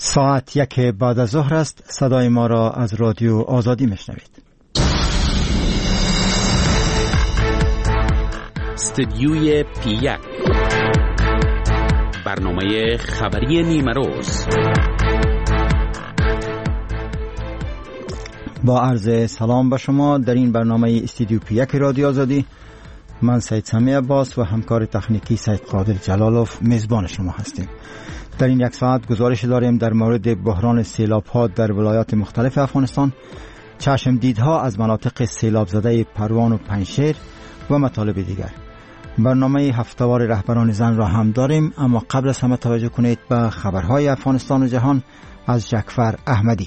ساعت 1 بعد از ظهر است. صدای ما را از رادیو آزادی میشنوید. استدیوی پی1 برنامه خبری نیمروز با عرض سلام به شما در این برنامه استدیو پی1 رادیو آزادی. من سید سمی عباس و همکار تکنیکی سید قادر جلالوف میزبان شما هستیم. در این یک ساعت گزارش داریم در مورد بحران سیلاب ها در ولایات مختلف افغانستان، چشم دیدها از مناطق سیلاب زده پروان و پنجشیر و مطالب دیگر. برنامه هفتهوار رهبران زن را هم داریم، اما قبل از همه توجه کنید به خبرهای افغانستان و جهان از جعفر احمدی.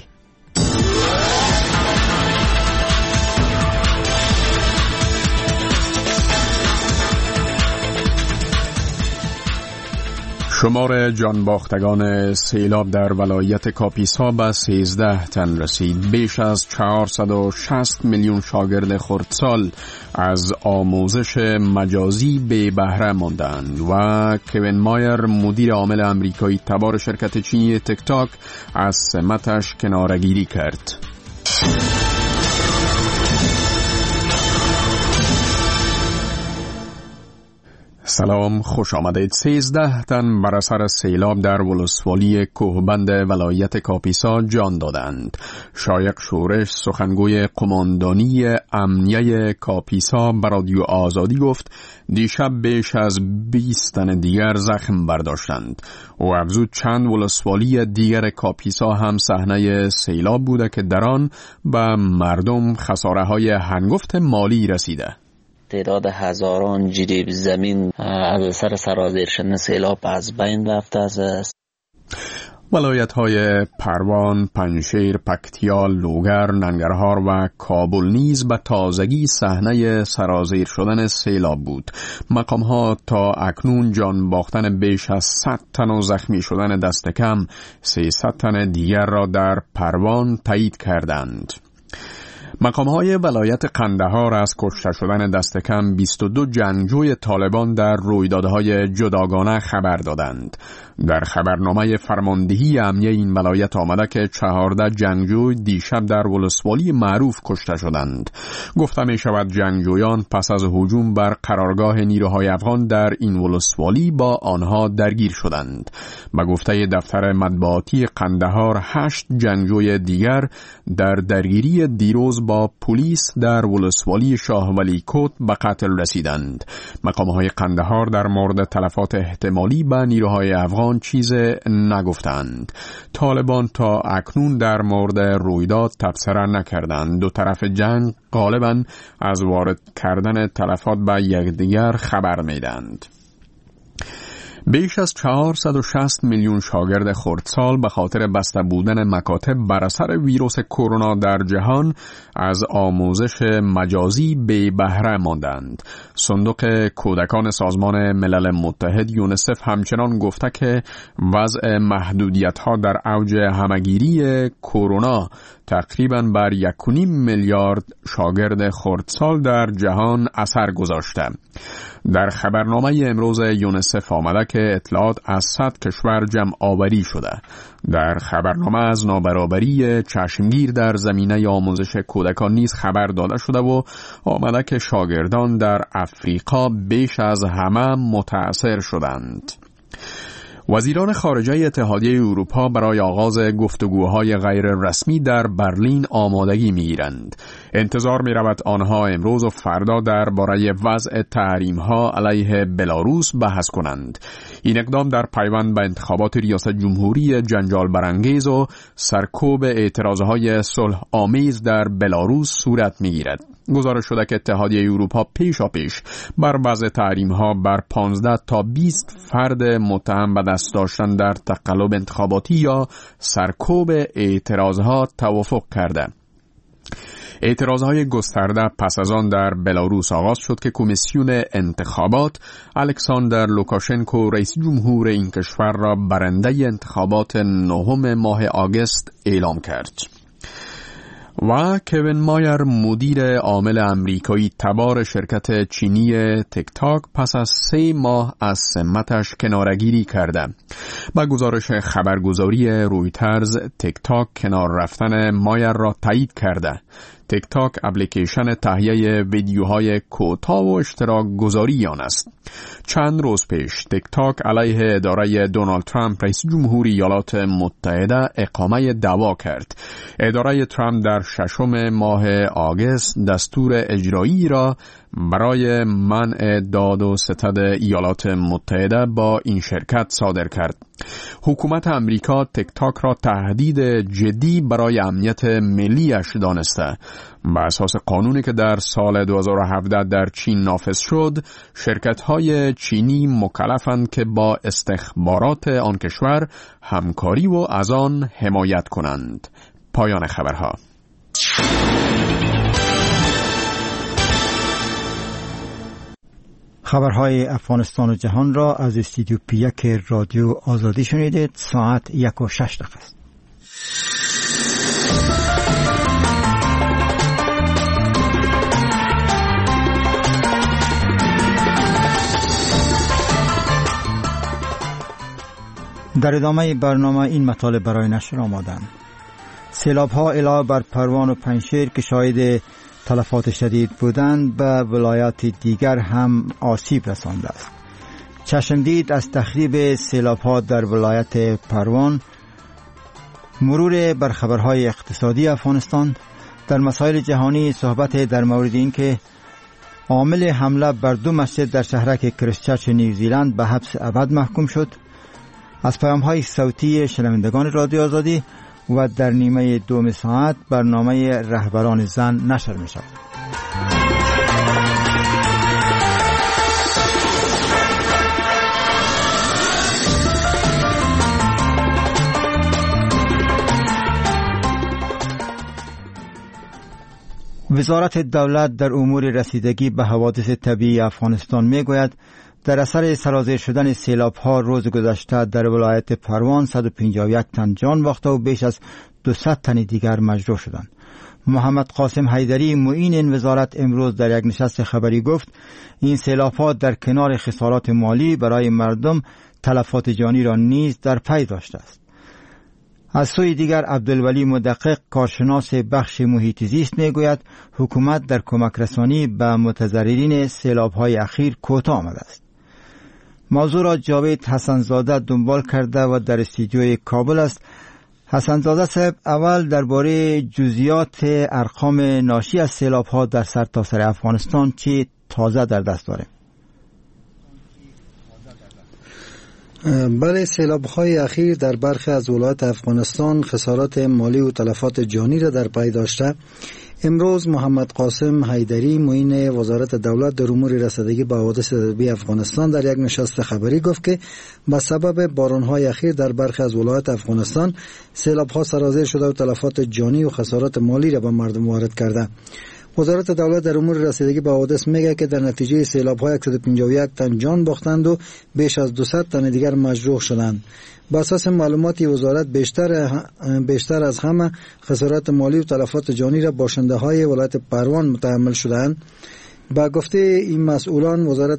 شمار جانباختگان سیلاب در ولایت کاپیسا به 13 تن رسید. بیش از 460 میلیون شاگرد خردسال از آموزش مجازی بی بهره ماندند و کوین مایر مدیر عامل امریکایی تبار شرکت چینی تیک تاک از سمتش کناره‌گیری کرد. سلام، خوش آمدید. 13 تن بر اثر سیلاب در ولسوالی کوهبند ولایت کاپیسا جان دادند. شایق شورش، سخنگوی قماندانی امنیه کاپیسا، به رادیو آزادی گفت دیشب بیش از 20 تن دیگر زخم برداشتند. او افزود چند ولسوالی دیگر کاپیسا هم صحنه سیلاب بوده که در آن به مردم خساره‌های هنگفت مالی رسیده. تعداد هزاران جریب زمین از اثر سرازیر شدن سیلاب از بین رفته است. ولایت‌های پروان، پنجشیر، پکتیا، لوگر، ننگرهار و کابل نیز به تازگی صحنه سرازیر شدن سیلاب بود. مقام‌ها تا اکنون جان باختن بیش از 100 تن و زخمی شدن دست کم 300 تن دیگر را در پروان تایید کردند. مقام‌های ولایت قندهار از کشته شدن دست کم 22 جنگجوی طالبان در رویدادهای جداگانه خبر دادند. در خبرنامه فرماندهی امنیه این ولایت آمده که 14 جنگجوی دیشب در ولسوالی معروف کشته شدند. گفته می شود جنگجویان پس از هجوم بر قرارگاه نیروهای افغان در این ولسوالی با آنها درگیر شدند. به گفته دفتر مطبوعاتی قندهار 8 جنگجوی دیگر در درگیری دیروز با پلیس در ولسوالی شاه ولی کوت به قتل رسیدند. مقام‌های قندهار در مورد تلفات احتمالی به نیروهای افغان چیز نگفتند. طالبان تا اکنون در مورد رویداد تبصره نکردند. دو طرف جنگ غالباً از وارد کردن تلفات به یکدیگر خبر میدند. بیش از 460 میلیون شاگرد خردسال به خاطر بسته بودن مکاتب بر اثر ویروس کرونا در جهان از آموزش مجازی بی بهره ماندند. صندوق کودکان سازمان ملل متحد یونیسف همچنان گفته که وضع محدودیت‌ها در اوج همه‌گیری کرونا تقریباً بر 1.5 میلیارد شاگرد خردسال در جهان اثر گذاشته. در خبرنامه امروز یونیسف آمده که اطلاعات از 100 کشور جمع آوری شده. در خبرنامه از نابرابری چشمگیر در زمینه آموزش کودکان نیز خبر داده شده و آمده که شاگردان در افریقا بیش از همه متأثر شدند. وزیران خارجه اتحادیه اروپا برای آغاز گفتگوهای غیر رسمی در برلین آمادگی می‌گیرند. انتظار می‌رود آنها امروز و فردا درباره وضع تحریم‌ها علیه بلاروس بحث کنند. این اقدام در پیوند به انتخابات ریاست جمهوری جنجال برانگیز و سرکوب اعتراضهای صلح آمیز در بلاروس صورت می‌گیرد. گزارش شده که اتحادیه اروپا پیشاپیش بر وضع تحریم‌ها بر 15 تا 20 فرد متهم به دست داشتن در تقلب انتخاباتی یا سرکوب اعتراضها توافق کرده. اعتراضهای گسترده پس از آن در بلاروس آغاز شد که کمیسیون انتخابات الکساندر لوکاشنکو رئیس جمهور این کشور را برنده انتخابات 9 ماه آگوست اعلام کرد. و کوین مایر مدیر عامل آمریکایی تبار شرکت چینی تیک تاک پس از 3 ماه از سمتش کنارگیری کرده. با گزارش خبرگزاری رویترز، تیک تاک کنار رفتن مایر را تایید کرده. تیک تاک اپلیکیشن تهیه ویدیوهای کوتاه و اشتراک گذاری آن است. چند روز پیش تیک تاک علیه اداره دونالد ترامپ رئیس جمهوری ایالات متحده اقامه دعوا کرد. اداره ترامپ در 6 ماه آگوست دستور اجرایی را برای منع داد و ستد ایالات متحده با این شرکت صادر کرد. حکومت امریکا تیک تاک را تهدید جدی برای امنیت ملیش دانسته. بر اساس قانونی که در سال 2017 در چین نافذ شد، شرکت‌های چینی مکلفند که با استخبارات آن کشور همکاری و از آن حمایت کنند. پایان خبرها. خبرهای افغانستان و جهان را از استودیو پی1 رادیو آزادی شنیدید. ساعت 1:06 است. در ادامه برنامه این مطالب برای نشر آمادند. سیلاب‌ها علاوه بر پروان و پنجشیر که شاهد تلفات شدید بودند، به ولایات دیگر هم آسیب رسانده است. چشمدید از تخریب سیلاب‌ها در ولایت پروان، مرور بر خبرهای اقتصادی افغانستان، در مسائل جهانی صحبت در مورد این که عامل حمله بر 2 مسجد در شهرک کریستچرچ نیوزیلند به حبس ابد محکوم شد، از پیام‌های صوتی شنوندگان رادیو آزادی و در نیمه 2 ساعت برنامه رهبران زن نشر می شود. وزارت دولت در امور رسیدگی به حوادث طبیعی افغانستان می گوید در اثر سرازیر شدن سیلاب‌ها روز گذشته در ولایت پروان 151 تن جان باخته و بیش از 200 تن دیگر مجروح شدند. محمد قاسم حیدری معین این وزارت امروز در یک نشست خبری گفت این سیلاب‌ها در کنار خسارات مالی برای مردم تلفات جانی را نیز در پی داشته است. از سوی دیگر عبدالولی مدقق کارشناس بخش محیط زیست میگوید حکومت در کمک رسانی به متضررین سیلاب‌های اخیر کوتاه آمده است. موضوع را جاوید حسنزاده دنبال کرده و در استودیوی کابل است. حسنزاده صاحب، اول درباره جزئیات ارقام ناشی از سیلاب‌ها در سرتاسر افغانستان چی تازه در دست داره؟ برای سیلاب‌های اخیر در برخی از ولایات افغانستان خسارات مالی و تلفات جانی را در پی داشته. امروز محمد قاسم حیدری معین وزارت دولت در امور رسیدگی به حوادث طبیعی افغانستان در یک نشست خبری گفت که به سبب باران‌های اخیر در برخی از ولایات افغانستان سیلاب‌ها سرازیر شده و تلفات جانی و خسارات مالی را به مردم وارد کرده. وزارت دولت در امور رسیدگی به حوادث میگه که در نتیجه سیلاب‌ها 151 تن جان باختند و بیش از 200 تن دیگر مجروح شدند. بر اساس معلومات وزارت بیشتر از همه خسارات مالی و تلفات جانی را باشنده‌های ولایت پروان متحمل شدند. با گفته این مسئولان وزارت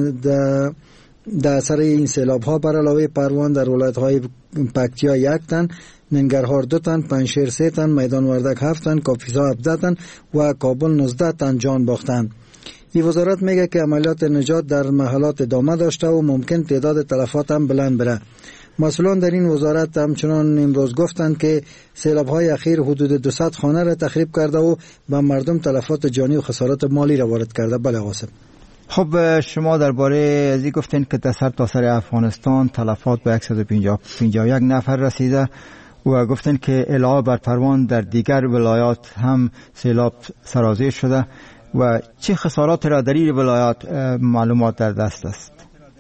در اثر این سیلاب‌ها بر علاوه پروان در ولایت‌های پکتیا 1 تن، ننگرهار 2 تن، پنجشیر 3 تن، میدان وردک 7 تن، کاپیسا 17 تن و کابل 19 تن جان باختند. این وزارت میگه که عملیات نجات در محلات ادامه داشته و ممکن تعداد تلفات هم بلند بره. مسئولان در این وزارت همچنان امروز گفتند که سیلاب‌های اخیر حدود 200 خانه را تخریب کرده و به مردم تلفات جانی و خسارات مالی را وارد کرده. بله قاسم. خب شما درباره ازی گفتین که در سرتاسر افغانستان تلفات به 151 نفر رسیده و گفتن که علاوه بر پروان در دیگر ولایات هم سیلاب سرازیر شده و چه خسارات را در این ولایات معلومات در دست است؟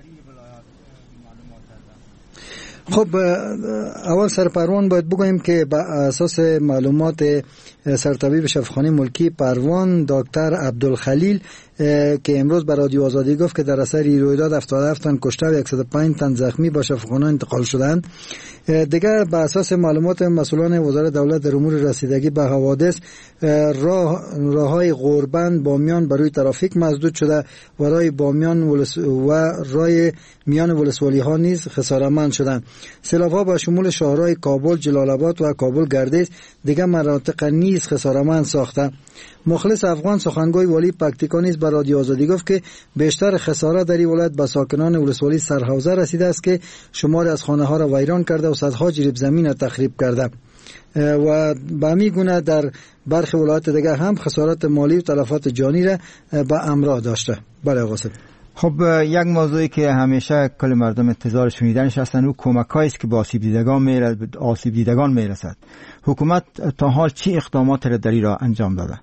خب اول سر پروان باید بگوییم که بر اساس معلومات سرطبیب شفاخانه ملکی پروان دکتر عبدالخلیل که امروز به رادیو آزادی گفت که در اثر این رویداد 77 تن کشته و 105 تن زخمی به شفاخانه انتقال شدند. دیگر به اساس معلومات مسئولان وزارت دولت در امور رسیدگی به حوادث، راههای غوربند بامیان برای ترافیک مسدود شده و راه بامیان و راه میان ولسوالی ها نیز خساره‌مند شدند. سیلاب ها با شمول شهرهای کابل، جلال آباد و کابل گردیز دیگر مناطق نیز خساره‌مند ساخته. مخلص افغان سخنگوی والی پکتیکا نیز به رادیو آزادی گفت که بیشتر خسارات در این ولایت به ساکنان ولسوالی سرحوزه رسیده است که شماری از خانه ها را ویران کرده و صدها جریب زمین را تخریب کرده و به همین گونه در برخی ولایات دیگر هم خسارات مالی و تلفات جانی را به همراه داشته. بله آقا صاحب. خب یک موضوعی که همیشه کل مردم انتظار شنیدنش هستند او کمک‌هایی است که به آسیب دیدگان میرسد. حکومت تا حال چه اقدامات را در این راه انجام داده؟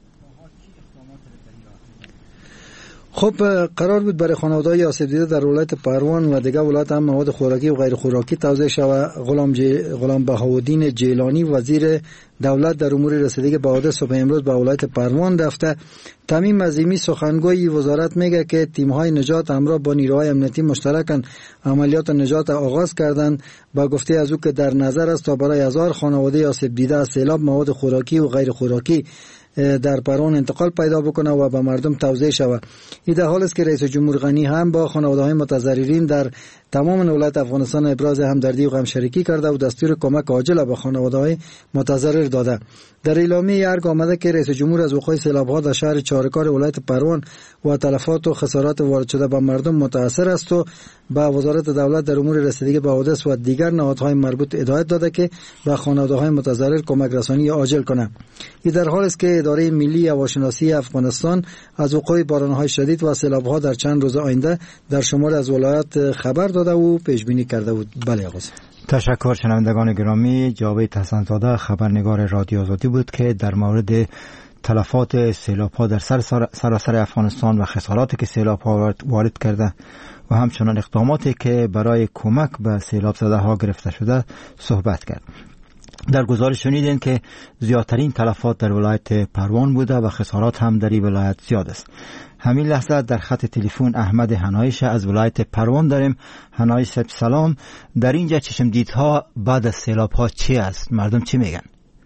خب قرار بود برای خانواده‌های آسیب دیده در ولایت پروان و دیگر ولایت هم مواد خوراکی و غیر خوراکی توزیع شود. غلام بهاءالدین جیلانی وزیر دولت در امور رسیدگی به حوادث صبح امروز به ولایت پروان رفته. تمیم عظیمی سخنگوی وزارت میگه که تیم‌های نجات همراه با نیروهای امنیتی مشترکاً عملیات نجات آغاز کردند. با گفته از او که در نظر است تا برای 1000 خانواده آسیب دیده از سیلاب مواد خوراکی و غیر خوراکی در پروان انتقال پیدا بکنه و به مردم توزیع شود. این در حال است که رئیس جمهور غنی هم با خانواده‌های متضررین در تمام ولایت افغانستان ابراز همدردی و غمشریکی کرده و دستور کمک عاجل به خانواده‌های متضرر داده. در اعلامیه ارگ آمده که رئیس جمهور از وقوع سیلاب‌ها در شهر چارکار ولایت پروان و تلفات و خسارات وارد شده به مردم متأثر است و به وزارت دولت در امور رسیدگی به حوادث و دیگر نهادهای مربوط هدایت داده که به خانواده‌های متضرر کمک رسانی عاجل کنند. این در حال است که اداره ملی هواشناسی افغانستان از وقوع باران‌های شدید و سیلاب‌ها در چند روز آینده در شمار از ولایات خبر داده و پیش بینی کرده بود. بله آقا. تشکر. شنوندگان گرامی، جاوید حسن‌زاده خبرنگار رادیو آزادی بود که در مورد تلفات سیلاب‌ها در سراسر افغانستان و خساراتی که سیلاب‌ها وارد کرده و همچنان اقداماتی که برای کمک به سیلاب زده‌ها گرفته شده صحبت کرد. در گزارش شنیدین که زیادترین تلفات در ولایت پروان بوده و خسارات هم در این ولایت زیاد است. همین لحظه در خط تلفن احمد حنایش از ولایت پروان داریم. حنایش صاحب سلام. در اینجا چشمدیدها بعد از سیلاب‌ها چی است؟ مردم چی میگن؟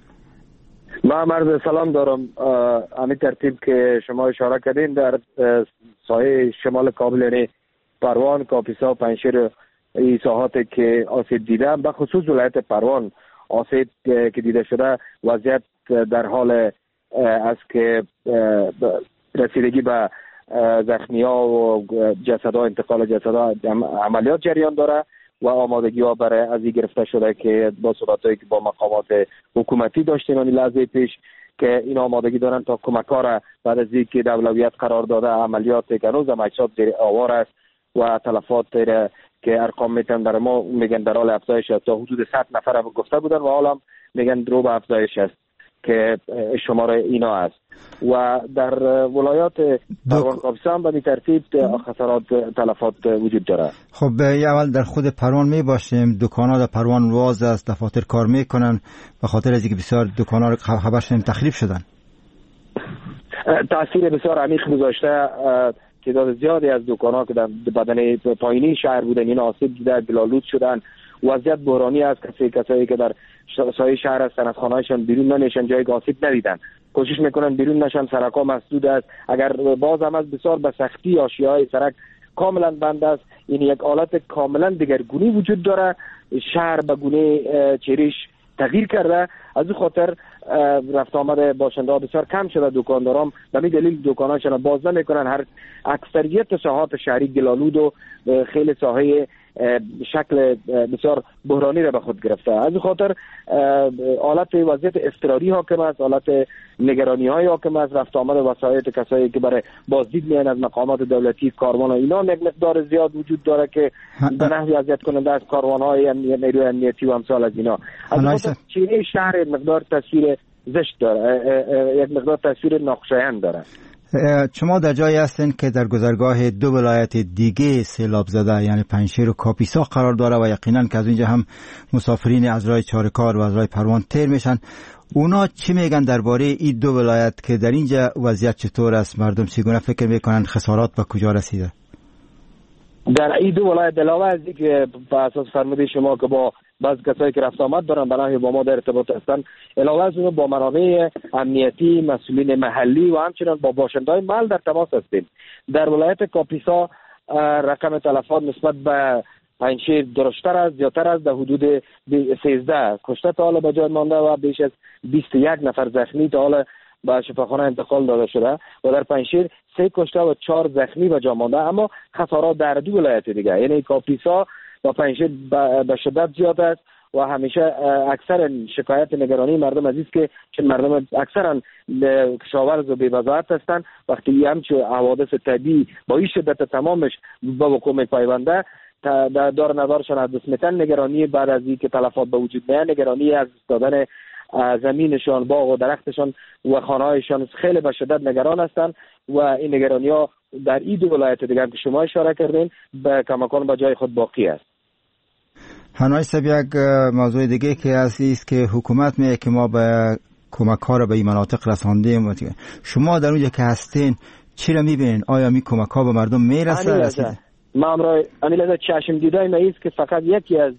ما مرد سلام دارم. همین ترتیب که شما اشاره کردین در ساحه شمال کابل یعنی پروان، کاپیسا، پنجشیر این ساحاتی که آسیب دیده، به خصوص ولایت پروان آسیب که دیده شده وضعیت در حال است که رسیدگی به زخمی‌ها و جسدها، انتقال جسدها عملیات جریان داره و آمادگی ها برای از این گرفته شده که با صحبتایی که با مقامات حکومتی داشتیم این لحظه پیش که این آمادگی دارن تا کمک‌ها بعد از اینکه در اولویت قرار داده عملیات که هنوز هم اجساد زیر آوار است و تلفات که ارقام میتونن در ما میگن در حال افزایش است. تا حدود 100 نفر هم گفته بودن و حالا درو رو به افزایش است که شماره اینا است و در ولایات پروان کاپیسا هم به این ترتیب خسارات تلفات وجود داره. خب اول در خود پروان می باشیم. دکان‌ها در پروان واز است، دفاتر کار میکنن به خاطر از اینکه بسیار دکان‌ها رو خبر شدیم تخریب شدن. تاثیر بسیار عمیق گذاشته. تعداد زیادی از دکان‌ها که در بدن پایینی شهر بودن این آسیب دیده، گل‌آلود شدن. وضعیت بحرانی است. کسایی که در سایه شهر هستن از خانه‌هاشون بیرون نمیشن، جای آسیب ندیدن، کوشش میکنن بیرون نشن. سرک‌ها مسدود است. اگر باز هم از بسیار به سختی آشیاهای سرک کاملا بند است. این یک حالت کاملا دیگرگونی وجود داره. شهر به گونه چریش تغییر کرده. از این خاطر رفت آمد باشنده‌ها بسیار کم شده. دکانداران به این دلیل دکاناشون باز نمیکنن. هر اکثریت ساحات شهری گل‌آلود و خیلی ساحه شکل بسیار بحرانی را به خود گرفته. از این خاطر حالت وضعیت اضطراری حاکم است، حالت نگرانی های حاکم است. رفت آمد وسایط کسایی که برای بازدید میان از مقامات دولتی، کاروان ها، اینا یک مقدار زیاد وجود داره که به نحوی اذیت کننده از کاروان های نیروی امنیتی و امثال از اینا. از این خاطر چینه شهر یک مقدار تصویر زشت داره، یک مقدار تصویر ناخوشایند داره. شما در جایی هستین که در گذرگاه دو ولایت دیگه سیلاب زده یعنی پنجشیر و کاپیسا قرار داره و یقینا که از اینجا هم مسافرین از راه چارکار و از راه پروان تیر میشن. اونا چی میگن درباره این دو ولایت که در اینجا وضعیت چطور است؟ مردم چگونه فکر میکنن؟ خسارات به کجا رسیده؟ در این دو ولایت علاوه از اینکه به اساس فرموده شما که با بعض کسایی که رفت آمد دارن برای با ما در ارتباط هستن، علاوه از اون با منابع امنیتی، مسئولین محلی و همچنین با باشنده‌های محل در تماس هستیم. در ولایت کاپیسا رقم تلفات نسبت به پنجشیر درشتر است، زیادتر است، در حدود 13 کشته تا حالا به جای مانده و بیش از 21 نفر زخمی تا حالا به شفاخانه انتقال داده شده و در پنجشیر 3 کشته و 4 زخمی به جا مانده. اما خسارات در دو ولایت دیگه یعنی کاپیسا و پنجشیر به شدت زیاد است و همیشه اکثر شکایت نگرانی مردم از است که چون مردم اکثرا کشاورز و بی‌وضاحت هستند، وقتی همچون حوادث طبیعی با این شدت تمامش به وقوع می‌پیونده دار نظرشان از دست میتن، نگرانی بعد از اینکه تلفات به وجود میاد، نگرانی از دادن زمینشان، باغ و درختشان و خانه‌هایشان خیلی به شدت نگران هستند و این نگرانی‌ها در این دو ولایت دیگه هم که شما اشاره کردین به کماکان به جای خود باقی است. هنوز سب یک موضوع دیگه که است که حکومت میگه که ما به کمک‌ها را به این مناطق رساندیم. شما در اونجا که هستین چی را میبینین؟ آیا می کمک‌ها به مردم میرسه؟ ما امروز امیل چشم دیده ما است که فقط یکی از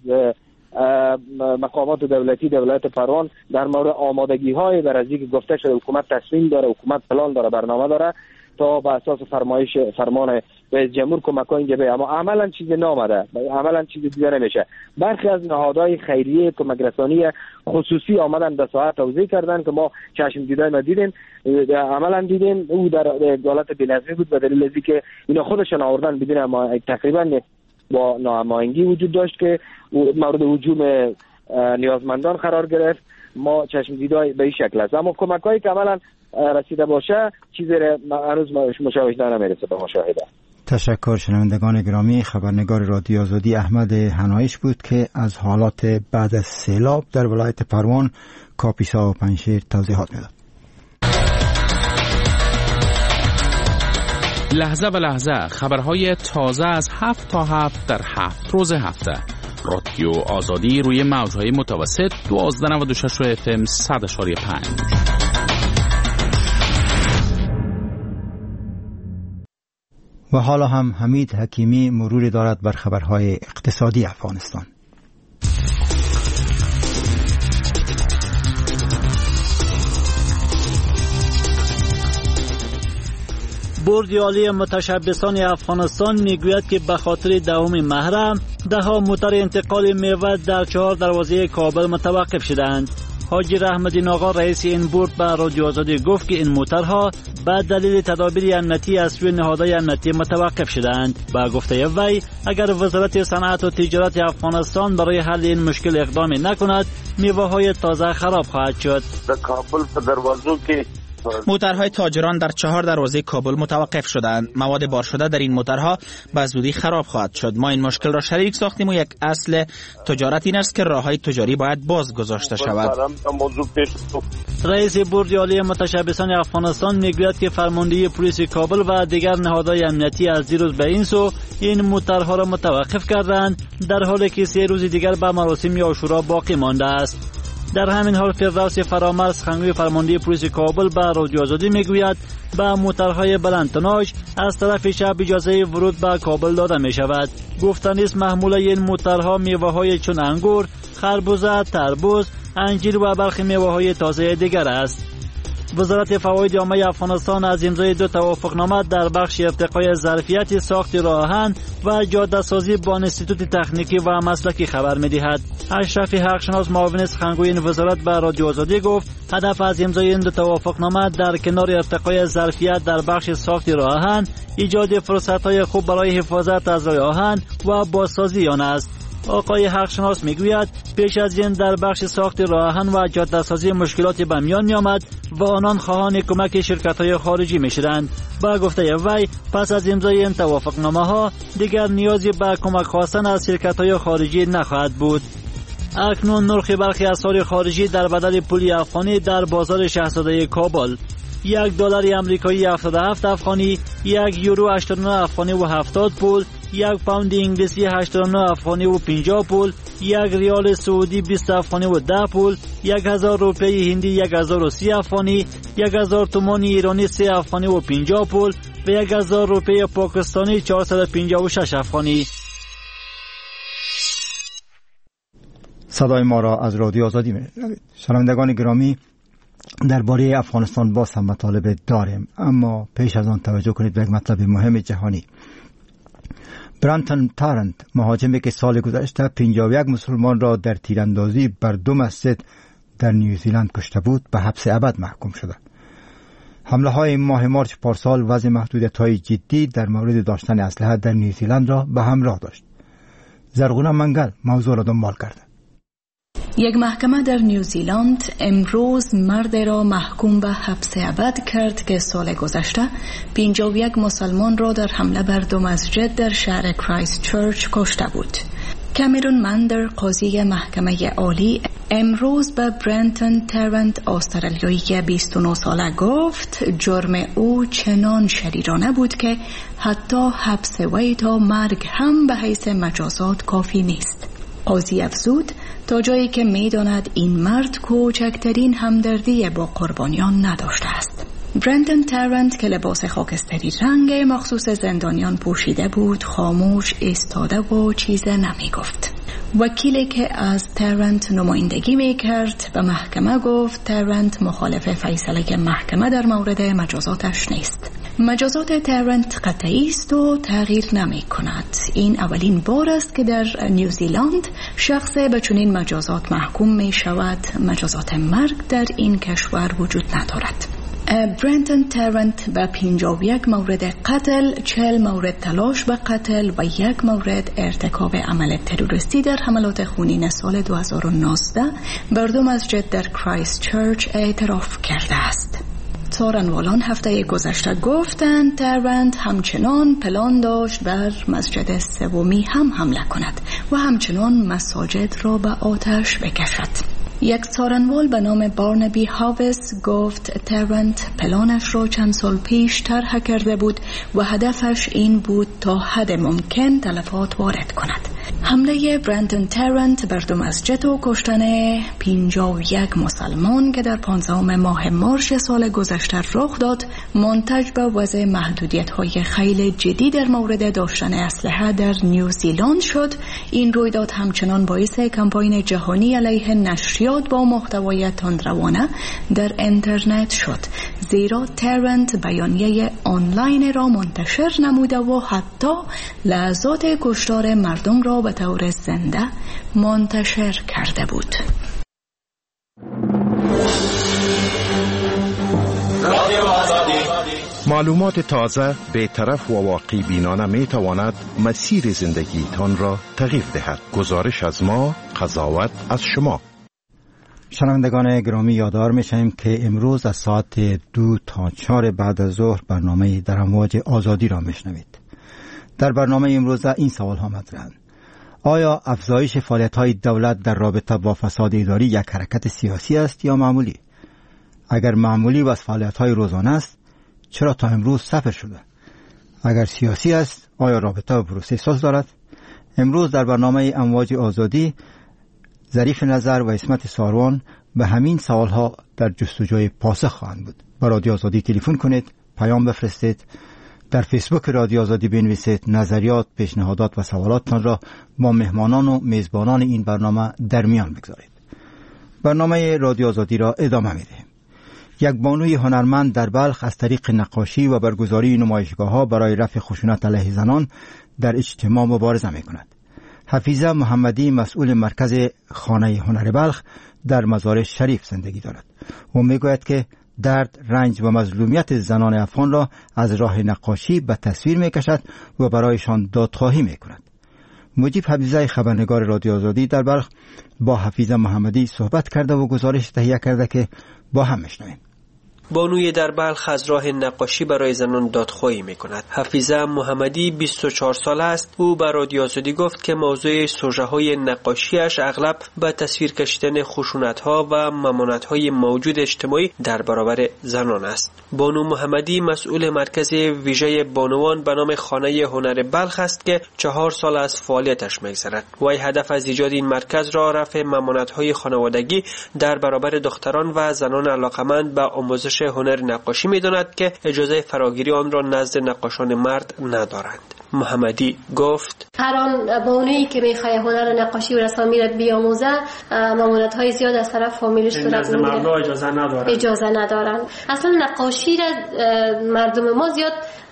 مقامات دولتی ولایت پروان در مورد آمادگی‌های در از اینکه گفته شده حکومت تصمیم داره، حکومت پلان داره، برنامه داره تا به اساس فرمان رئیس جمهور کمک‌ها اینجا به، اما عملاً چیزی نامده، عملاً چیزی دیده نمیشه. برخی از نهادهای خیریه کمک رسانی خصوصی آمدن به ساعت توضیح کردن که ما چشم دیده ما دیدیم، عملاً دیدیم او در حالت بی‌نظمی بود به دلیل اینکه اینا خودشون آوردن بدون ما تقریباً با ناهماهنگی وجود داشت که مورد هجوم نیازمندان قرار گرفت. ما چشم دیده به این شکل است، اما کمک‌هایی که عملاً رسیده باشه چیزی هنوز مشاهده نمیرسه به مشاهده. تشکر. شنوندگان گرامی، خبرنگار رادیو آزادی احمد هنایش بود که از حالات بعد از سیلاب در ولایت پروان، کاپیسا و پنجشیر توضیحات میداد. لحظه به لحظه خبرهای تازه از 7 تا 7 در 7 روز هفته. رادیو آزادی روی موجهای متوسط 1296 و FM 100.5. و حالا هم حمید حکیمی مروری دارد بر خبرهای اقتصادی افغانستان. بورد عالی متشبثان افغانستان میگوید که به خاطر دوام محرم دهها موتر انتقال میوه در 4 دروازه کابل متوقف شدند. حاجی رحمدین آقا رئیس این بورد به رادیو آزادی گفت که این موترها به دلیل تدابیر امنیتی از سوی نهادهای امنیتی متوقف شدند. با گفته وی اگر وزارت صنعت و تجارت افغانستان برای حل این مشکل اقدامی نکند میوه‌های تازه خراب خواهد شد. در کابل په دروازو کې موترهای تاجران در 4 دروازه کابل متوقف شدند. مواد بار شده در این موترها به زودی خراب خواهد شد. ما این مشکل را شریک ساختیم و یک اصل تجارت این است که راههای تجاری باید باز گذاشته شود. رئیس بورد عالی متشبثان افغانستان میگوید که فرماندهی پلیس کابل و دیگر نهادهای امنیتی از دیروز به این سو این موترها را متوقف کردند، در حالی که 3 روز دیگر به مراسم عاشورا باقی مانده است. در همین حال فردوس فرامرز سخنگوی فرمانده پلیس کابل به رادیو آزادی میگوید به موترهای بلند تناژ از طرف شب اجازه ورود به کابل داده می شود. گفتن است محموله این موترها میوه‌های چون انگور، خربوزه، تربوز، انجیر و برخی میوه‌های تازه دیگر است. وزارت فواید عامه افغانستان از امضای 2 توافقنامه در بخش ارتقای ظرفیت ساخت راه آهن و جاده سازی با انستیتوت تکنیکی و مسلکی خبر می‌دهد. اشرف حقشناس معاون سخنگوی این وزارت به رادیو آزادی گفت هدف از امضای این 2 توافقنامه در کنار ارتقای ظرفیت در بخش ساخت راه آهن ایجاد فرصت‌های خوب برای حفاظت از راه آهن و بازسازی آن است. آقای حقشناس میگوید پیش از این در بخش ساخت راه آهن و جاده سازی مشکلاتی به میان می آمد و آنان خواهان کمک شرکت‌های خارجی میشدند. با گفته وی پس از امضای این توافقنامه‌ها دیگر نیازی به کمک خواستن از شرکت‌های خارجی نخواهد بود. اکنون نرخ برخی اسعار خارجی در بدل پول افغانی در بازار شاهزاده کابل: یک دلار آمریکایی 77 افغانی، یک یورو 89 افغانی و 70 پول، یک پوند انگلیسی 89 افغانی و 50 پول، یک ریال سعودی 20 افغانی و 10 پول، 1000 روپیه هندی 1030 افغانی، 1000 تومان ایرانی 3 افغانی و 50 پول و 1000 روپیه پاکستانی 456 افغانی. صدای ما را از رادیو آزادی میشنوید. شنوندگان گرامی، درباره افغانستان باز هم مطالب داریم، اما پیش از آن توجه کنید به یک مطلب مهم جهانی. برانتون تارنت، مهاجمی که سال گذشته 51 مسلمان را در تیراندازی بر 2 مسجد در نیوزیلند کشته بود، به حبس ابد محکوم شده. حمله های ماه مارچ پارسال وضع محدودیت های جدی در مورد داشتن اسلحه در نیوزیلند را به همراه داشت. زرغونه منگل موضوع را دنبال کرده. یک محکمه در نیوزیلند امروز مرد را محکوم به حبس ابد کرد که سال گذشته 51 مسلمان را در حمله بر 2 مسجد در شهر کرایست چرچ کشته بود. کامرون مندر، قاضی محکمه عالی، امروز به برانتون تارنت، استرالیایی 29 ساله گفت جرم او چنان شدیدانه بود که حتی حبس وی تا مرگ هم به حیث مجازات کافی نیست. قاضی افزود تا جایی که می‌داند این مرد کوچکترین همدردی با قربانیان نداشته است. برانتون تارنت که لباس خاکستری رنگ مخصوص زندانیان پوشیده بود خاموش ایستاده و چیز نمی گفت. وکیلی که از تارنت نمایندگی می کرد به محکمه گفت تارنت مخالف فیصله محکمه در مورد مجازاتش نیست. مجازات تارنت قطعی است و تغییر نمی کند. این اولین بار است که در نیوزیلند شخص به چنین مجازات محکوم می شود. مجازات مرگ در این کشور وجود ندارد. برانتون تارنت به 51 مورد قتل، 40 مورد تلاش به قتل و 1 مورد ارتکاب عمل تروریستی در حملات خونین سال 2019 بر 2 مسجد در کرایست چرچ اعتراف کرده است. څارنوالان هفته گذشته گفتند تارنت همچنان پلان داشت بر مسجد سومی هم حمله کند و همچنان مساجد را به آتش بکشد. یک څارنوال به نام بارنبی هاویس گفت تارنت پلانش را چند سال پیش طرح کرده بود و هدفش این بود تا حد ممکن تلفات وارد کند. حمله برانتون تارنت بر 2 مسجد و کشتن 51 مسلمان که در 15 ماه مارچ سال گذشته رخ داد منتج به وضع محدودیت‌های خیلی جدی در مورد داشتن اسلحه در نیوزیلند شد. این رویداد همچنان باعث کمپاین جهانی علیه نشریات با محتوای تندروانه در اینترنت شد، زیرا تارنت بیانیه آنلاین را منتشر نموده و حتی لحظات کشتار مردم را به طور زنده منتشر کرده بود. معلومات تازه، بی‌طرف و واقعی بینانه می تواند مسیر زندگیتان را تغییر دهد. گزارش از ما، قضاوت از شما. شنوندگان گرامی، یادآور میشیم که امروز از ساعت 2 تا 4 بعد از ظهر برنامه در امواج آزادی را میشنوید. در برنامه امروز این سوال ها مطرحند: آیا افزایش فعالیت‌های دولت در رابطه با فساد اداری یک حرکت سیاسی است یا معمولی؟ اگر معمولی و از فعالیت‌های روزانه است، چرا تا امروز صفر شده؟ اگر سیاسی است، آیا رابطه با پروسه ساز دارد؟ امروز در برنامه امواج آزادی ظریف نظر و اسمت ساروان به همین سوالها در جستجوی پاسخ خواهند بود. با رادیو آزادی تلفن کنید، پیام بفرستید، در فیسبوک رادیو آزادی بنویسید، نظریات، پیشنهادات و سوالاتتان را با مهمانان و میزبانان این برنامه در میان بگذارید. برنامه رادیو آزادی را ادامه میدهیم. یک بانوی هنرمند در بلخ از طریق نقاشی و برگزاری نمایشگاه‌ها برای رفع خشونت علیه زنان در اجتماع مبارزه می‌کند. حفیظه محمدی، مسئول مرکز خانه هنر بلخ، در مزار شریف زندگی دارد. او میگوید که درد، رنج و مظلومیت زنان افغان را از راه نقاشی به تصویر میکشد و برایشان دادخواهی میکند. مجیب حبیبزاده، خبرنگار رادیو آزادی در بلخ، با حفیظه محمدی صحبت کرده و گزارش تهیه کرده که با هم میشنویم. بانوی در بلخ از راه نقاشی برای زنان دادخواهی میکند. حفیظه محمدی 24 ساله است. او به رادیو آزادی گفت که موضوع سوژه‌های نقاشیش اغلب به تصویر کشیدن خشونت‌ها و ممانعت‌های موجود اجتماعی در برابر زنان است. بانو محمدی مسئول مرکز ویژه بانوان به نام خانه هنر بلخ است که 4 سال از فعالیتش می‌گذرد. وی هدف از ایجاد این مرکز را رفع ممانعت‌های خانوادگی در برابر دختران و زنان علاقمند به آموزش هنر نقاشی می‌داند که اجازه فراگیری آن را نزد نقاشان مرد ندارند. محمدی گفت هر آن بانویی که می‌خواد هنر نقاشی و رسامی را بیاموزه ممانعت‌های زیاد از طرف فامیلش صورت می‌گیره. اجازه ندارن. اصلا نقاشی را مردم ما زیاد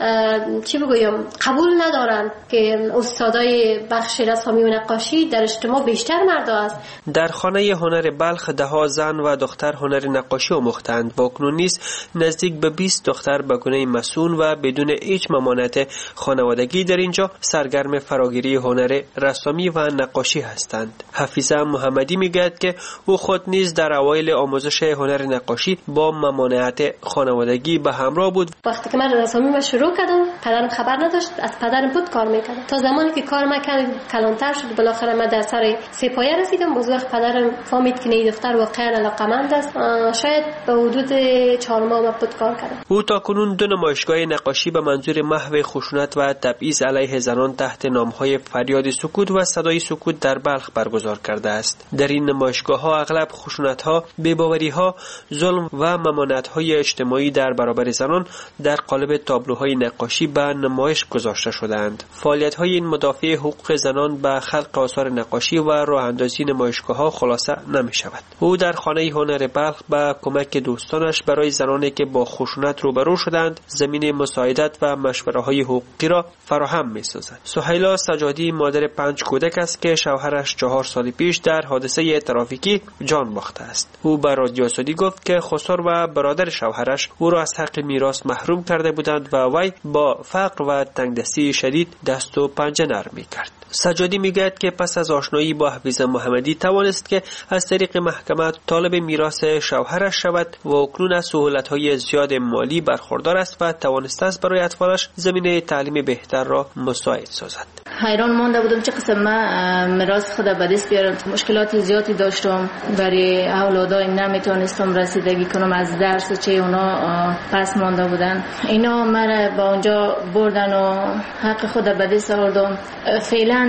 قبول ندارن که استادای بخش رسامی و نقاشی در اجتماع بیشتر مردا است. در خانه هنر بلخ ده‌ها زن و دختر هنر نقاشی آموختند و اکنون نیز نزدیک به 20 دختر به گونه مسون و بدون هیچ ممانعت خانوادگی در اینجا سرگرم فراگیری هنر رسامی و نقاشی هستند. حفیظه محمدی میگوید که او خود نیز در اوایل آموزش هنر نقاشی با ممانعت خانوادگی به همراه بود. وقتی که من رسامی شروع کردم پدرم خبر نداشت، از پدرم بود کار میکردم. تا زمانی که کار میکردم کلانتر شد، بالاخره من در سر سپایه رسیدم. باز وقت پدرم فهمید که این دختر واقعا علاقمند است. شاید به حدود 4 ماه بود کار کردم. او تا کنون 2 نمایشگاه نقاشی به منظور محو خشونت و تبعیض علیه زنان تحت نام‌های فریاد سکوت و صدای سکوت در بلخ برگزار کرده است. در این نمایشگاه‌ها اغلب خشونت‌ها، بی‌باوری‌ها، ظلم و ممانعت‌های اجتماعی در برابر زنان در قالب تابلوهای نقاشی به نمایش گذاشته شدند. فعالیت‌های این مدافع حقوق زنان به خلق آثار نقاشی و راه اندازی نمایشگاه‌ها خلاصه نمی‌شود. او در خانه هنر بلخ با کمک دوستانش برای زنانی که با خشونت روبرو شدند زمینه مساعدت و مشوره‌های حقوقی را فراهم می‌سازد. سهیلا سجادی مادر 5 کودک است که شوهرش 4 سال پیش در حادثه ترافیکی جان باخته است. او به رادیو آزادی گفت که خسر و برادر شوهرش او را از حق میراث محروم کرده بودند و وی با فقر و تنگدستی شدید دست و پنجه نرم می‌کرد. سجادی میگوید که پس از آشنایی با حفیظه محمدی توانست که از طریق محکمه طالب میراث شوهرش شود و اکنون از سهولت‌های زیاد مالی برخوردار است و توانسته است برای اطفالش زمینه تعلیم بهتر را مساعد سازد. حیران مانده بودم چه قسم من میراث خود به دست بیارم. مشکلات زیادی داشتم، برای اولادایم نمیتونستم رسیدگی کنم، از درس چه اونا پس مانده بودن. اینا مرا با اونجا بردن و حق خود به دست آوردم. فعلا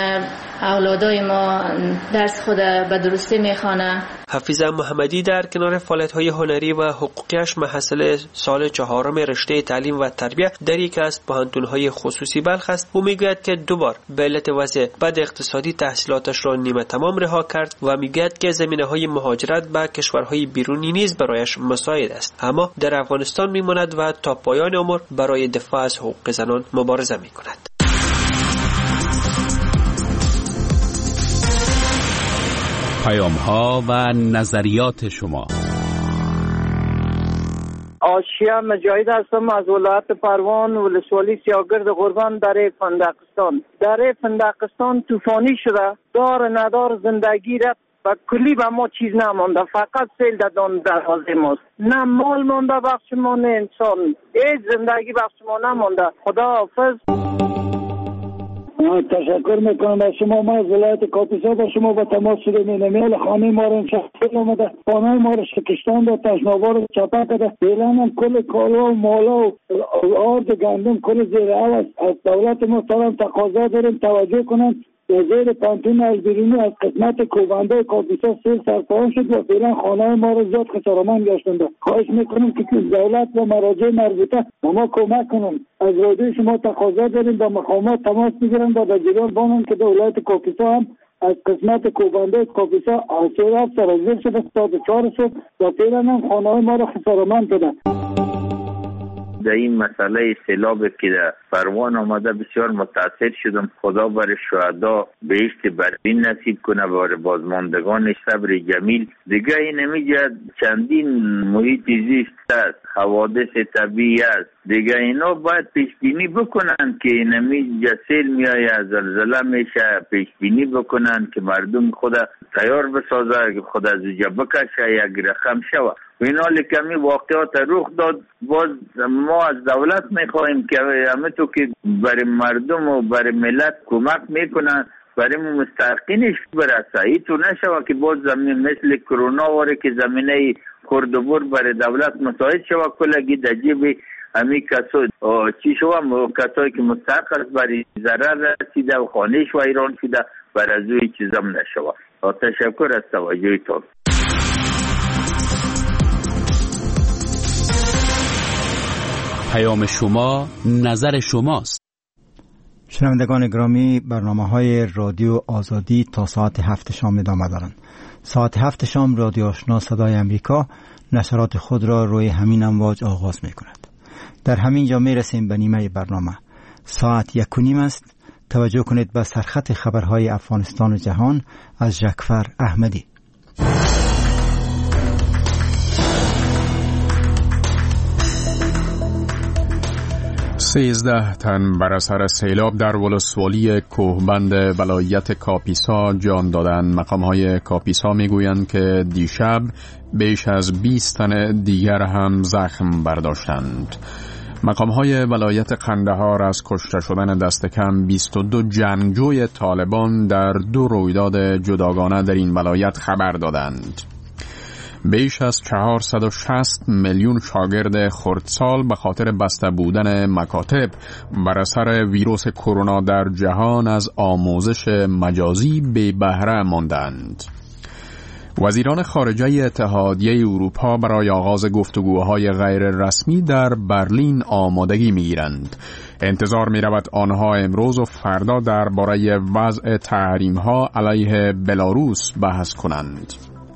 اولادای ما درس خود به درستی میخوانه. حفیظه محمدی در کنار فعالیت‌های هنری و حقوقیش محصل سال 4 رشته تعلیم و تربیت در یک از پوهنتون‌های خصوصی بلخ است. او میگوید که 2 بار به علت وضع بد اقتصادی تحصیلاتش را نیمه تمام رها کرد و میگوید که زمینه‌های مهاجرت به کشورهای بیرونی نیز برایش مساعد است، اما در افغانستان میماند و تا پایان عمر برای دفاع از حقوق زنان مبارزه میکند. پیام‌ها و نظریات شما. آشیا مجاهد هستم از ولایت پروان، ولسوالی سیاگرد قربان در فندقستان. در فندقستان طوفانی شده، دار ندار زندگی را و کلی به ما چیز نمانده، فقط سیل دادن در حاضر ماست. نه مال مانده بخش ما، نه انسان، هیچ زندگی بخش ما نمانده. خدا حافظ. تشکر میکنم از شما. ما از ولایت کاپیسا با شما با تماس شدیم. میل خانه ما رو شخصی اومده، خانه ما رو شکشتان ده، تشنابا رو چپه کرده. فعلا هم کل کارا و مالا و آرد گندم کل زیر از دولت محترم تقاضا داریم توجه کنن. زیر پانتون از بیرونی از قسمت کوبنده کاپیسا سیل سرپایان شد و فعلا خانه ما رو زیاد خسارمند گشتنده. خواهش میکنم که دولت و مراجع مربوطه ما کمک کنن. از رادیو شما تقاضا داریم با مقامات تماس بگیرن و در جریان بانن که دولت کاپیسا هم از قسمت کوبنده کاپیسا سیراب سرازیر شده تا 4 شد و فعلا هم خانه ما رو خسارمند شده. در این مسئله سیلاب که در پروان آمده بسیار متاثر شدم. خدا بر شهدا بهشت برین نصیب کنه، بر بازماندگان صبر جمیل. دیگه این نمیجد چندین محیط زیست است، حوادث طبیعی است، دیگه اینا باید پیش بینی بکنن که اینمی جسیل میایه، زلزله میشه، پیش بینی بکنن که مردم خود تیار بسازه که خود از اوجا بکشه یک رقم شوه. و اینا لکمی واقعات رخ داد. باز ما از دولت میخواهیم که همه تو که برای مردم و برای ملت کمک میکنن برای مستحقینش برسه. ای تو نشوه که باز زمین مثل کرونا واره که زمینه خورد و بر برای دولت مساعد شوه کلگی در جیب همین کسا چی شوه کسایی که مستحق است برای ضرر رسیده و خانهش ویران شده بر از اوی چیزم نشوه. تشکر از توجهتان. پیام شما نظر شماست. شنوندگان گرامی، برنامه‌های رادیو آزادی تا ساعت 7 شام ادامه دارند. ساعت 7 شام رادیو آشنا صدای امریکا نشرات خود را روی همین امواج آغاز می‌کند. در همین جا می‌رسیم به نیمه برنامه. ساعت 1:30 است. توجه کنید به سرخط خبرهای افغانستان و جهان از جعفر احمدی. 13 تن بر اثر سیلاب در ولسوالی کوهبند ولایت کاپیسا جان دادند. مقام‌های کاپیسا میگویند که دیشب بیش از 20 تن دیگر هم زخم برداشتند. مقام‌های ولایت قندهار از کشته شدن دست کم 22 جنگجوی طالبان در 2 رویداد جداگانه در این ولایت خبر دادند. بیش از 460 میلیون شاگرد خردسال به خاطر بسته بودن مکاتب بر اثر ویروس کرونا در جهان از آموزش مجازی بی بهره ماندند. وزیران خارجه اتحادیه اروپا برای آغاز گفتگوهای غیر رسمی در برلین آمادگی می‌گیرند. انتظار می‌رود آنها امروز و فردا درباره وضع تحریم‌ها علیه بلاروس بحث کنند.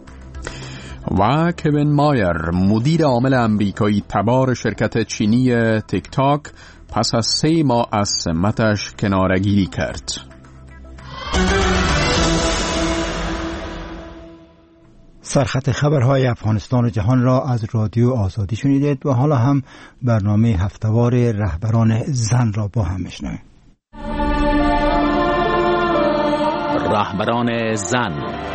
و کوین مایر مدیر عامل امریکایی تبار شرکت چینی تیک تاک پس از 3 ماه از سمتش کناره‌گیری کرد. سرخط خبرهای افغانستان و جهان را از رادیو آزادی شنیدید و حالا هم برنامه هفته‌وار رهبران زن را با هم میشنویم. رهبران زن.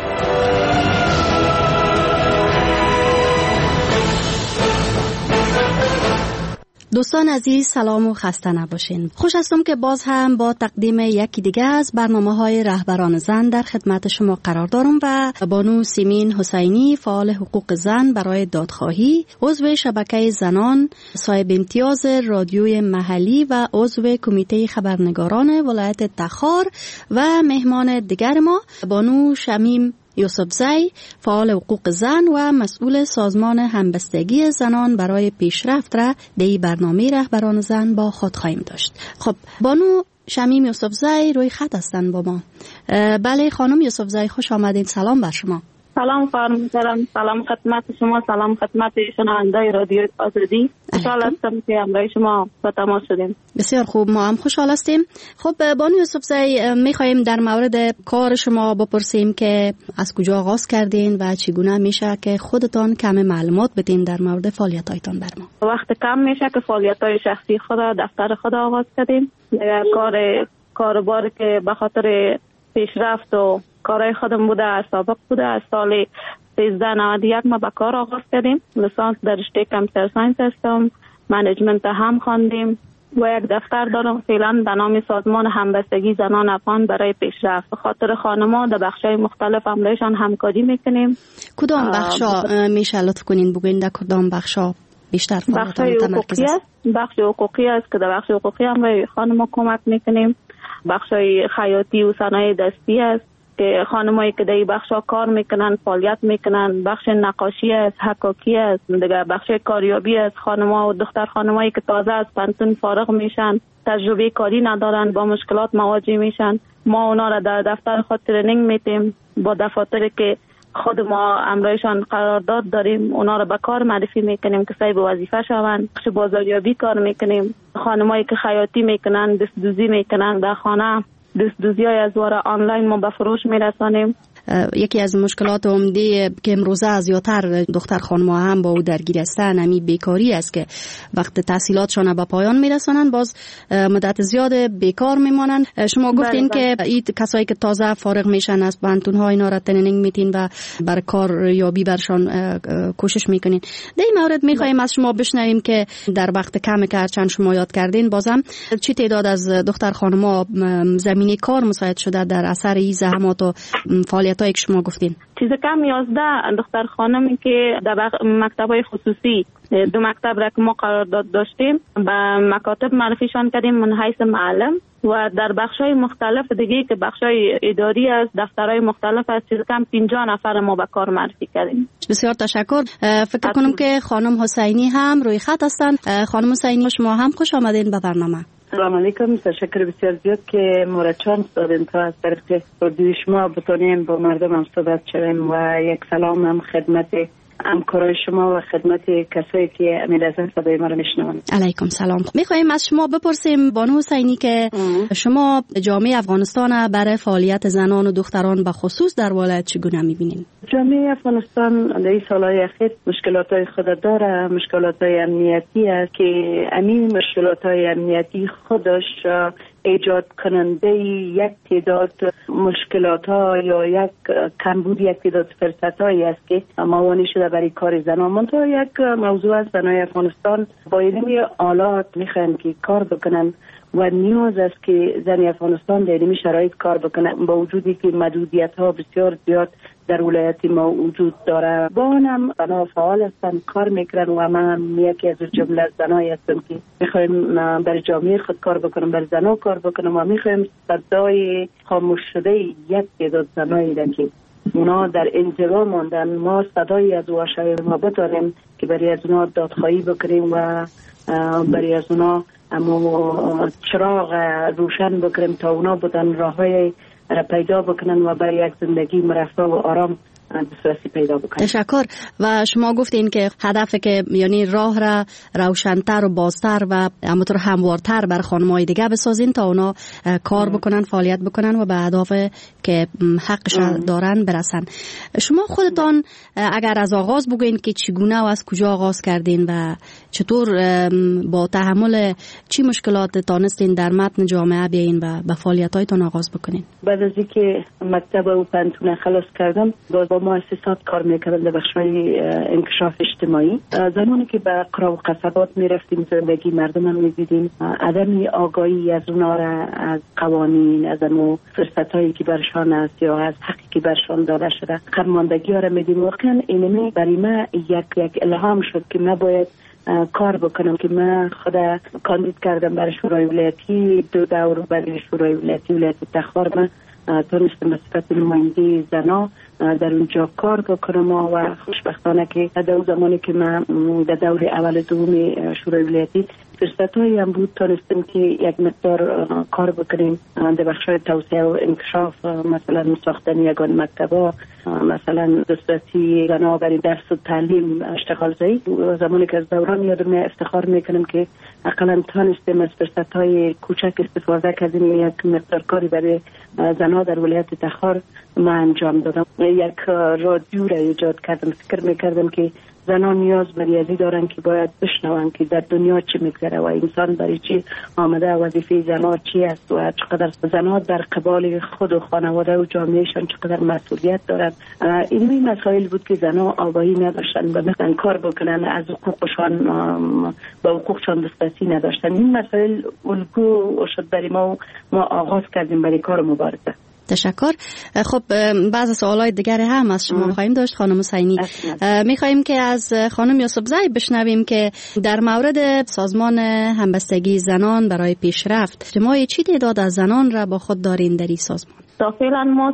دوستان عزیز، سلام و خسته نباشین. خوش هستم که باز هم با تقدیم یکی دیگه از برنامه‌های رهبران زن در خدمت شما قرار دارم و بانو سیمین حسینی، فعال حقوق زن برای دادخواهی، عضو شبکه زنان صاحب امتیاز رادیوی محلی و عضو کمیته خبرنگاران ولایت تخار و مهمان دیگر ما بانو شمیم یوسفزی، فعال حقوق زن و مسئول سازمان همبستگی زنان برای پیشرفت را در برنامه رهبران زن با خود خواهیم داشت. خب بانو شمیم یوسفزی روی خط هستن با ما. بله خانم یوسفزی، خوش آمدین. سلام بر شما. سلام فرمودم. سلام خدمت شما، سلام خدمت شنوندگان رادیو آزادی. خوشحال هستم که همراه شما با تماس شدیم. بسیار خوب، ما هم خوشحال هستیم. خب بانو یوسفزی، میخوایم در مورد کار شما بپرسیم که از کجا آغاز کردین و چگونه میشه که خودتان کم معلومات بدین در مورد فعالیت‌هایتان بر ما. وقت کم میشه که فعالیت‌های شخصی خود دفتر خود آغاز کردیم. کاربار که به خاطر پیشرفت و کارهای خودم بوده، از سابق بوده. از سال 1391 ما به کار آغاز کردیم. لیسانس در رشته کامپیوتر ساینس هستم. منیجمنت هم خواندیم و یک دفتر دارم فعلا به نام سازمان همبستگی زنان افغان برای پیشرفت. به خاطر خانم‌ها در بخش‌های مختلف همراهشان همکاری میکنیم. کدام بخشا میشه لطف کنین بگوین در کدام بخشا بیشتر فعالیت‌ها متمرکز است؟ بخش حقوقی است که در بخش حقوقی هم به خانم‌ها کمک میکنیم. بخش‌های خیاطی و صنایع دستی است که خانمایی که در بخشا کار میکنن، فعالیت میکنن. بخش نقاشی است، حکاکی است، دیگه بخش کاریابی است. خانم‌ها و دختر خانمایی که تازه از پانتون فارغ میشن، تجربه کاری ندارن، با مشکلات مواجه میشن، ما اونا را در دفتر خود ترینینگ میدیم. با دفاتری که خود ما امرایشان قرارداد داریم اونا را به کار معرفی میکنیم که صاحب وظیفه شوند. بخش بازاریابی کار میکنیم. خانمایی که خیاطی میکنن، دستدوزی میکنن در خانه، دستدوزی های از واره آنلاین ما به فروش میرسانیم. یکی از مشکلات عمده که امروزه زیادتر دختر خانم‌ها هم با او درگیر هستند همین بیکاری است که وقت تحصیلاتشان به پایان میرسانند باز مدت زیاد بیکار میمانند. شما گفتین که این کسایی که تازه فارغ میشن از پانتون‌ها اینا را ترینینگ میتین و بر کار یابی برشان کوشش میکنین. در این مورد میخوایم از شما بشنویم که در وقت کمی که چند شما یاد کردین بازم چی تعداد از دختر خانم‌ها زمینه کار مساعد شده در اثر این زحمات و فعالیتایی که شما گفتین؟ چیز کم 11 دختر خانمی که در مکتب‌های خصوصی 2 مکتب را که ما قرارداد داشتیم به مکاتب معرفیشان کردیم من حیث معلم و در بخش‌های مختلف دیگه که بخش‌های اداری از دفترهای مختلف از چیز کم 50 نفر ما به کار معرفی کردیم. بسیار تشکر. فکر کنم که خانم حسینی هم روی خط هستن. خانم حسینی شما هم خوش آمدین به برنامه. سلام علیکم. تشکر بسیار زیاد که ما را چانس دادین تا از طریق رادیو شما بتونیم با مردم هم صحبت شویم و یک سلام هم خدمت همکارای شما و خدمت کسایی که امیدوارم صدای ما رو میشنون. علیکم سلام. میخوایم از شما بپرسیم بانو حسینی که شما جامعه افغانستان برای فعالیت زنان و دختران به خصوص در ولایت چگونه میبینین؟ جامعه افغانستان در این سالهای اخیر مشکلات‌های خود داره، مشکلات‌های امنیتی است که همین مشکلات‌های امنیتی خودش ایجاد کننده یک تعداد مشکلات‌ها یا یک کمبود یک تعداد فرصت‌هایی است که موانع شده برای کار زنان. منتها یک موضوع است زنان افغانستان با این آلات میخوان که کار بکنن و نیاز است که زن افغانستان در این شرایط کار بکنن با وجودی که محدودیت‌ها بسیار زیاد در ولایت ما وجود داره. با اونم زنان فعال هستن کار میکنن و من یکی از جمله زنایی هستم که میخوایم برای جامعه خود کار بکنم، برای زنان کار بکنم و میخوایم صدای خاموش شده یک تعداد زنایی را که اونا در انزوا ماندن ما صدایی از واشای ما بتانیم که برای از اونا دادخواهی بکنیم و برای از اونا اما چراغ روشن بکنیم تا اونا بودن راههای پیدا بکنن و برای یک زندگی مرفه و آرام دسترسی پیدا بکنن. تشکر. و شما گفتین که هدف که یعنی راه را روشن‌تر و بازتر و همونطور هموارتر بر خانم‌های دیگه بسازین تا اونا کار بکنن، فعالیت بکنن و به اهداف که حقش دارن برسن. شما خودتان اگر از آغاز بگوین که چگونه و از کجا آغاز کردین و چطور با تحمل چی مشکلات تانستین در متن جامعه بیاین و به فعالیت‌هایتان آغاز بکنین؟ بعد از اینکه مکتب و پانتون خلاص کردم با مؤسسات کار میکردم در بخش‌های انکشاف اجتماعی. زمانی که به قرا و قصبات میرفتیم زندگی مردم هم میدیدیم عدم آگاهی از اونا را از قوانین از اون فرصتایی که برشان است یا از حقی که برشان داده شده خرماندگی ها را میدیم. واقعا اینمی برای من یک الهام شد که من باید کار بکنم که من خدا کاندید کردم برای شورای ولایتی 2 دور برای شورای ولایت تخار من تونستم به صفت نماینده زنا در اونجا کار بکنم و خوشبختانه که در زمانی که من در دور اول دوم شورای ولایتی فرصت‌هایی هم بود تونستم که یک مقدار کار بکنیم در بخش‌های توسعه و انکشاف مثلا ساختن یگان مکتب‌ها مثلا دسترسی زن‌ها برای درس و تعلیم اشتغال زایی. زمانی که از دوران یادم افتخار میکنم که اقلا تونستم از فرصت‌های کوچک استفاده کردیم یک مقدار کاری برای زن‌ها در ولایت تخار ما انجام دادم. یک رادیو را ایجاد کردم. فکر میکردم که زنان نیاز به ریاضی دارن که باید بشنون که در دنیا چی میگذره و انسان برای چی آمده، وظیفه زنان چی است و چقدر زنان در قبال خود و خانواده و جامعهشان چقدر مسئولیت دارن. این مسائل بود که زنان آگاهی نداشتن و مثلا کار بکنن از حقوقشان با حقوقشان دسترسی نداشتن. این مسائل الگو شد برای ما آغاز کردیم برای کار مبارزه. تشکر. خب بعض سوالای دیگر هم از شما خواهیم داشت خانم حسینی. میخواهیم که از خانم یوسفزای بشنویم که در مورد سازمان همبستگی زنان برای پیشرفت شما چی تعداد از زنان را با خود دارین در این سازمان؟ تا فعلا ما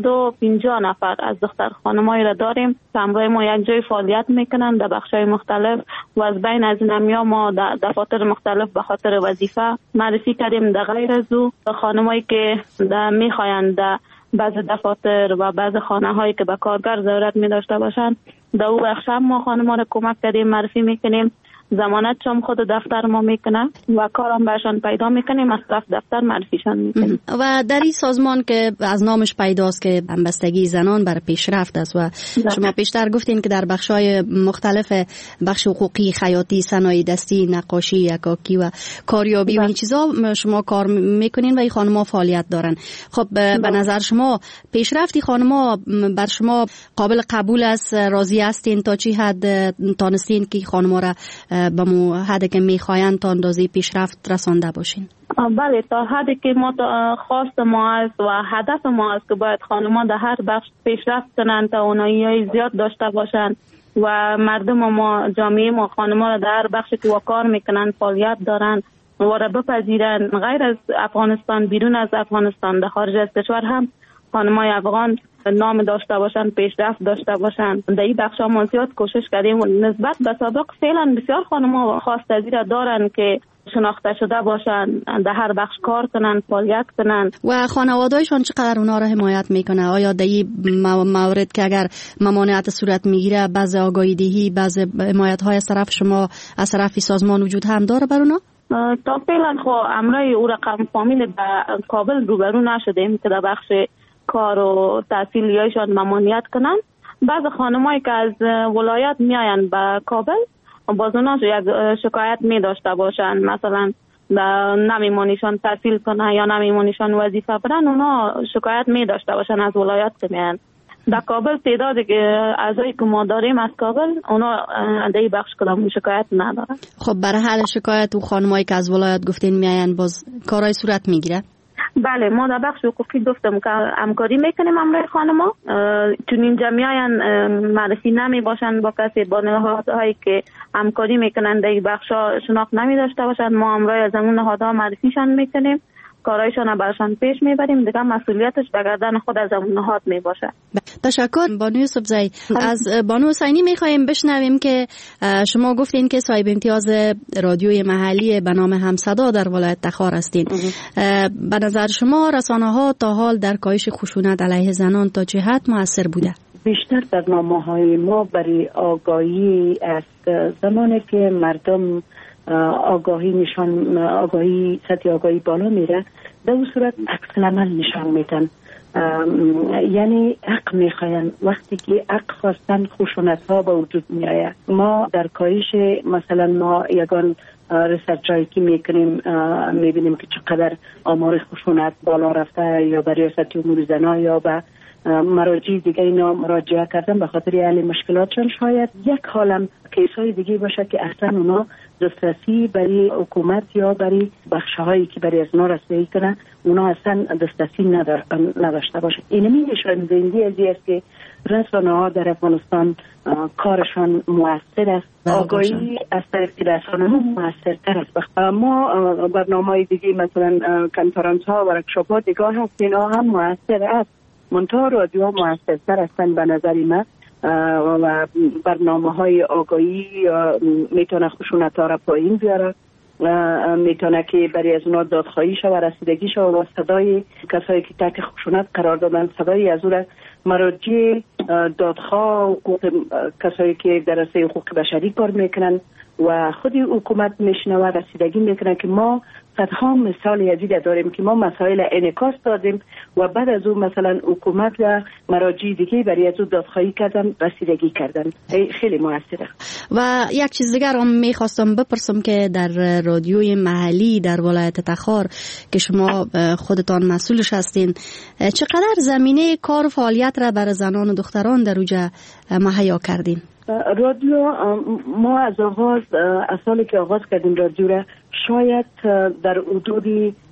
350 نفر از دختر خانمایی را داریم که همراه ما یک جای فعالیت میکنن در بخش‌های مختلف و از بین از اینها ما در دفاتر مختلف به خاطر وظیفه معرفی کردیم. در غیر از او خانمایی که میخواین در بعض دفاتر و بعض خانه‌هایی که به کارگر ضرورت می داشته باشند در او بخش هم ما خانم‌ها را کمک کردیم معرفی میکنیم. ضمانت هم خود دفتر ما میکنه و کارم برشان پیدا میکنیم، از طرف دفتر معرفیشان میکنیم. و در این سازمان که از نامش پیداست که همبستگی زنان بر پیشرفت است و شما پیشتر گفتین که در بخش‌های مختلف، بخش حقوقی، خیاطی، صنایع دستی، نقاشی، یکاکی و کاریابی و این چیزا شما کار میکنین و این خانم‌ها فعالیت دارن. خب به نظر شما پیشرفتی خانم‌ها بر شما قابل قبول است؟ راضی هستین؟ تا چی حد تانستین که خانم‌ها را به مو حدی که میخواین تا اندازه پیشرفت رسانده باشین؟ بله، تا حدی که ما خواست ما است و هدف ما است که باید خانم‌ها در هر بخش پیشرفت کنند، توانایی‌های زیاد داشته باشند و مردم ما، جامعه ما خانم‌ها را در هر بخشی که کار میکنن فعالیت دارن و را بپذیرن. غیر از افغانستان، بیرون از افغانستان، در خارج از کشور هم خانم‌های افغان نام داشته باشن، پیشرفت داشته باشن. در این بخش ما زیاد کوشش کردیم و نسبت به سابق فعلا بسیار خانم‌ها خواست پذیر دارن که شناخته شده باشن، در هر بخش کار کنن، فعالیت کنن. و خانواده‌شان چقدر اونا را حمایت میکنه؟ آیا در این مورد که اگر ممانعت صورت میگیره، بعض آگاهی دهی، بعض حمایت‌های از طرف شما، از طرف سازمان وجود هم داره بر اونا؟ تا فعلا خب امرای او رقم فامیل در کابل روبرو نشدیم که در بخش کار و تحصیلیایشان ممانعت کنن. بعض خانمایی که از ولایت میاین به کابل باز اونا یک شکایت می داشته باشن، مثلا نمیمونیشان تحصیل کنن یا نمیمونیشان وظیفه برن، اونا شکایت می داشته باشن از ولایت که میاین. در کابل تعداد اعضایی که ما داریم از کابل، اونا در این بخش کدام شکایت ندارن. خب برای حل شکایت و خانمایی که از ولایت گفتین میاین باز کارهای صورت میگیره؟ بله، ما در بخش حقوقی گفتم که همکاری میکنیم امروی خانما، چون این جمعیان معرفی نمی باشن با کسی، با نهادهایی که همکاری میکنن در این بخش ها شناخت نمی داشته باشن، ما امروی از اون نهادها معرفیشان میکنیم، کارایشان برشان پیش میبریم، دیگه مسئولیتش به گردن خود از اون نهاد می باشه. تشکر بانو یوسفزئی. از بانو حسینی میخوایم بشنویم که شما گفتین که صاحب امتیاز رادیوی محلی به نام همصدا در ولایت تخار هستین. به نظر شما رسانه‌ها تا حال در کاهش خشونت علیه زنان تا چه حد مؤثر بوده؟ بیشتر برنامه‌های ما برای آگاهی است. زمانی که مردم سطح آگاهی بالا میره، در اون صورت عکس العمل نشان میدن. یعنی حق میخواین، وقتی که حق خواستن خشونت ها به وجود میآید. ما در کاهش مثلا ما یگان ریسرچایی که میکنیم میبینیم که چقدر آمار خشونت بالا رفته، یا به ریاست امور زنان یا به مراجع دیگه اینا مراجعه کردن به خاطر حل مشکلاتشان. شاید یک حالم کیسای دیگه باشه که اصلا اونا دسترسی برای حکومت یا برای بخشهایی که برای از اونا رسیدگی کنن، اونا اصلا دسترسی نداشته باشه. اینمی نشان دهنده از این است که رسانه‌ها در افغانستان کارشان مؤثر است. آگاهی از طریق رسانه‌ها مؤثرتر است. ما برنامه‌های دیگه مثلا کنفرانس‌ها و ورکشاپ‌ها دیگه هست، اینا هم مؤثر است. منتها رادیو مؤثرتر هستن به نظر من و برنامه‌های آگاهی میتونه خشونت ها را پایین بیاره، میتونه که برای از اونا دادخواهی شو و رسیدگی شو و صدای کسایی که تحت خشونت قرار دادن، صدای از اون مراجع دادخواه، کسایی که در رسای حقوق بشری کار میکنن و خودی حکومت میشنوه رسیدگی میکنن که ما صدها مثال یزید داریم که ما مسائل انعکاس دادیم و بعد از اون مثلا حکومت و مراجع دیگه برای از اون دادخواهی کردن، رسیدگی کردن. خیلی موثره. و یک چیز دیگر هم میخواستم بپرسم که در رادیوی محلی در ولایت تخار که شما خودتان مسئولش هستین، چقدر زمینه کار و فعالیت را برای زنان و دختران در اوجه مهیا کردین؟ رادیو ما از سالی که آغاز کردیم رادیو را، شاید در حدود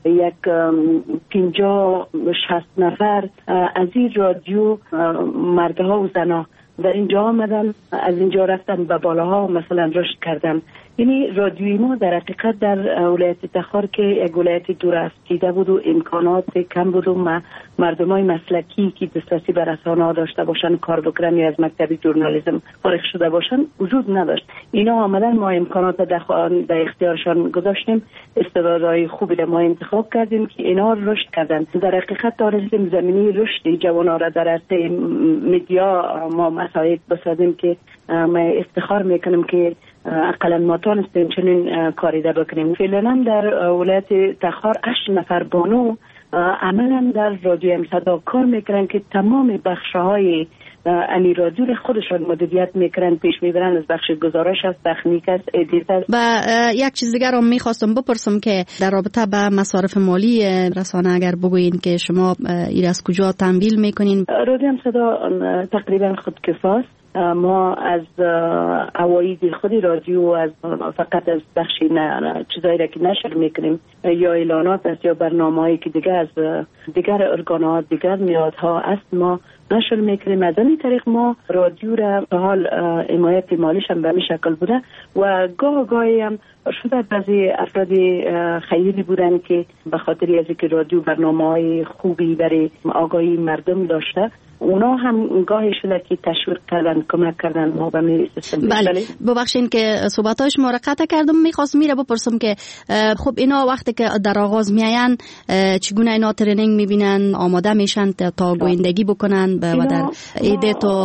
50-60 نفر از این رادیو مردها و زنها در اینجا آمدن، از اینجا رفتن به بالاها مثلا رشد کردن. یعنی رادیوی ما در حقیقت در ولایت تخار که یک ولایت دور از دیده بود و امکانات کم بود و مردمای مسلکی که دسترسی به رسانه‌ها داشته باشن، کار بکنن یا از مکتب ژورنالیسم فارغ شده باشن وجود نداشت. اینا آمدن، ما امکانات در اختیارشان گذاشتیم، استعدادهای خوبی را ما انتخاب کردیم که اینا رشد کردن. در حقیقت دارستیم زمینی رشد جوانان را در عرصه مدیا ما مساعد بسازیم که ما افتخار میکنیم که اقلا ما تانستیم چنین کاری ده بکنیم. فعلا در ولایت تخار 8 نفر بانو عملا در رادیو ام صدا کار میکنن که تمام بخش‌های امی رادیو خودشان مدیریت میکنن، پیش میبرن، از بخش گزارش است، تکنیک است، ادیت است. و یک چیز دیگر هم میخواستم بپرسم که در رابطه با مصارف مالی رسانه اگر بگوین که شما این از کجا تمویل میکنین؟ رادیو ام صدا تقریبا خودکفاست. ما از عواید خودی رادیو از فقط از بخشی چیزایی را که نشر میکنیم یا اعلانات است یا برنامه‌ای که دیگه از دیگر ارگانات دیگر میادها است ما نشر میکنیم. از این طریق ما رادیو را به حال حمایت مالیش هم به این شکل بوده و گاهی هم شده بعضی افراد خیلی بودن که به خاطر از اینکه رادیو برنامه‌های خوبی برای آگاهی مردم داشته اونا هم گاهی شده که تشویق کردن، کمک کردن ما به می سیستم. بله ببخشین که صحبت‌های شما را قطع کردم. می‌خواستم میره بپرسم که خب اینا وقتی که در آغاز میاین چگونه اینا ترینینگ میبینن، آماده میشن تا گویندگی بکنن و در ایده تا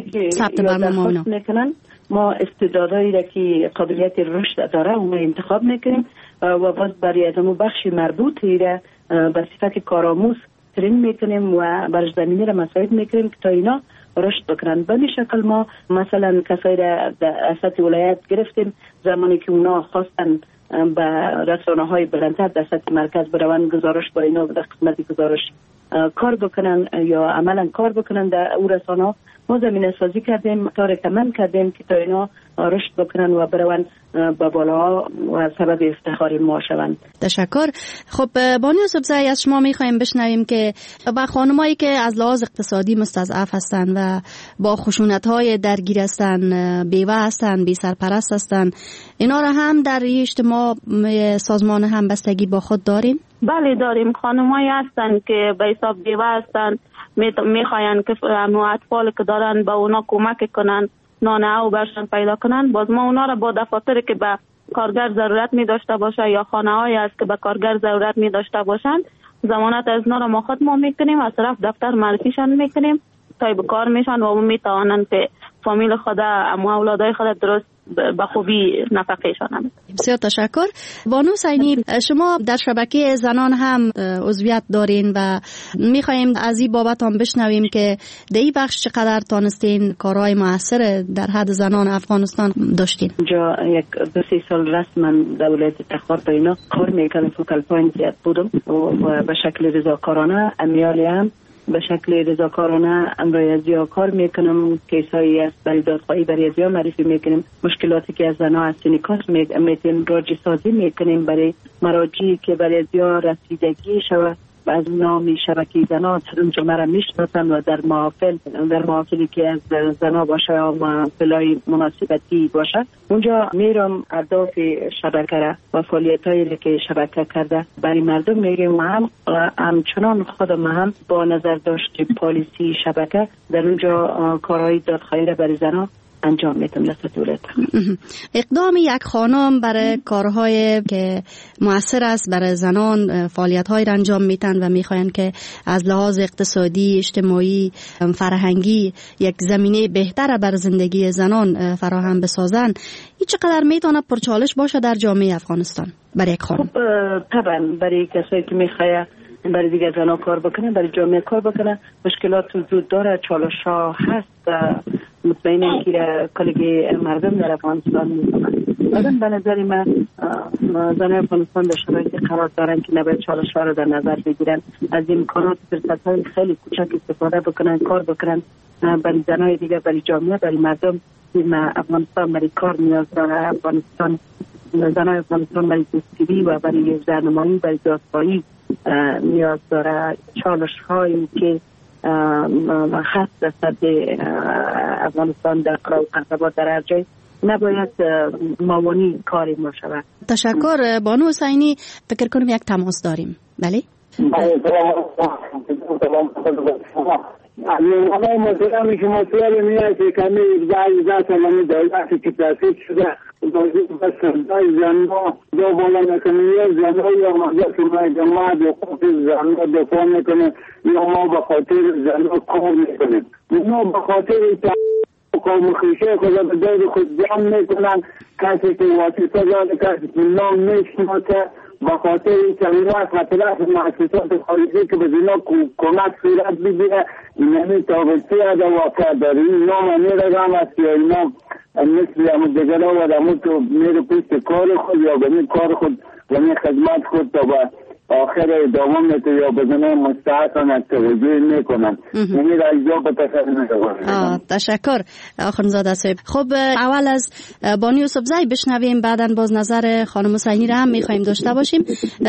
ثبت برنامه اونا میکنن. ما استعدادایی را که قابلیت رشد داره اون انتخاب میکنیم و باز برای از اون بخش مربوطی را به صفت کارآموز ترین میکنیم و برش زمینه را مساعد میکنیم که تا اینا رشد بکنن. به این شکل ما مثلا کسایی را در سطح ولایت گرفتیم زمانی که اونا خواستن به رسانه های بلندتر در سطح مرکز بروند گزارش با اینا در قسمت گزارش کار بکنن یا عملا کار بکنن در او رسانه ما زمینه سازی کردیم، کار کمن کردیم که تا اینا رشد بکنن و بروند با بالا و سبب افتخار ما شوند. تشکر. خب بانو یوسفزئی از شما میخوایم بشنویم که با خانمایی که از لحاظ اقتصادی مستضعف هستند و با خشونت‌های درگیر هستند، بیوه هستند، بی سرپرست هستند، اینا را هم در اجتماع سازمان همبستگی با خود دارین؟ بله داریم. خانمایی هستند که به حساب بیوه هستند، میخواین که اطفال که دارن به اونا کمک کنن، نانه او برشان پیدا کنن. باز ما اونا را با دفاتر که به کارگر ضرورت می داشته باشه یا خانه هایی است که به کارگر ضرورت می داشته باشند ضمانت از اونا را ما خود ما میکنیم، از طرف دفتر معرفیشان میکنیم تا به کار میشن و میتوانند که فامیل خود اما اولادای خود درست به خوبی نفقهشان هم. بسیار تشکر. بانو حسینی شما در شبکه زنان هم عضویت دارین و میخواییم از این بابت هم بشنویم که در این بخش چقدر تانستین کارهای موثر در حد زنان افغانستان داشتین؟ جا یک 2-3 سال رسما در ولایت تخار با اینا کار میکنم، فوکال پوینت بودم و به شکل رضاکارانه امیالی هم به شکل رضاکارانه امرای ازیا کار میکنم، کیسایی است برای دادخواهی برای ازیا معرفی میکنیم، مشکلاتی که از زنها از سینیکاس میتیم راجع سازی میکنیم برای مراجعی که برای ازیا رسیدگی شود از نامی شبکه زنها اونجا مرا میشناسن و در محافلی که از زنها باشه یا محافلای مناسبتی باشه اونجا میرم اهداف شبکه را و فعالیتایی که شبکه کرده برای مردم میگم و همچنان خودم هم با نظر داشت پالیسی شبکه در اونجا کارهای دادخواهی را برای زنها انجام میتونم لسه دولت. اقدام یک خانم برای کارهای که مؤثر است برای زنان فعالیت‌های را انجام میتن و میخواین که از لحاظ اقتصادی، اجتماعی، فرهنگی یک زمینه بهتر بر زندگی زنان فراهم بسازن، این چقدر میتونه پرچالش باشه در جامعه افغانستان برای یک خانم؟ طبعا برای کسایی که میخواه برای دیگر زنها کار بکنن، برای جامعه کار بکنن، مشکلات وجود داره، چالش ها هست، مطمئنم که کلگی مردم در افغانستان میکنن. بعدم به نظر من زن افغانستان در شرایطی قرار دارن که نباید چالش ها رو در نظر بگیرن، از امکانات فرصت های خیلی کوچک استفاده بکنن، کار بکنن برای زنهای دیگه، برای جامعه، برای مردم. افغانستان برای کار نیاز داره، افغانستان زنهای افغانستان برای دوستگیری و برای زنمایی، برای دادخواهی نیاز داره. چالش هایی که خاص در سطح افغانستان در قرار قصبات در هر جای نباید موانی کاری ما شود. تشکر. بانو حسینی فکر کنم یک تماس داریم. بله؟ همه مسئله که مسئله میاد که کمی ارزای سالانه دولتی که تاسیس شده بس سردای زنها دو بالا نکنه یا زنها یا مجلس جماعت حقوق زنها دفاع میکنه یا ما به خاطر زنها کار میکنیم. ما به خاطر قوم خویشه خود به دور خود جمع میکنن. کسی که واسطه داره، کسی که نام میشناسه، با خاطر این که اینا از خطرات مؤسسات خارجی که به اینا کمک صورت بگیره، این تابلتی از واقع داره. این نام میرگم است یا اینا مثل همون دیگر ها و همون که میره پشت کار خود یا به کار خود و خدمت خود تا به آخر دوام میتو یا بزنه مستحقان توجه میکنن. یعنی را اینجا به تصور تشکر آخونزاده صاحب. خب اول از بانی یوسفزئی بشنویم، بعدا باز نظر خانم حسینی را هم میخوایم داشته باشیم.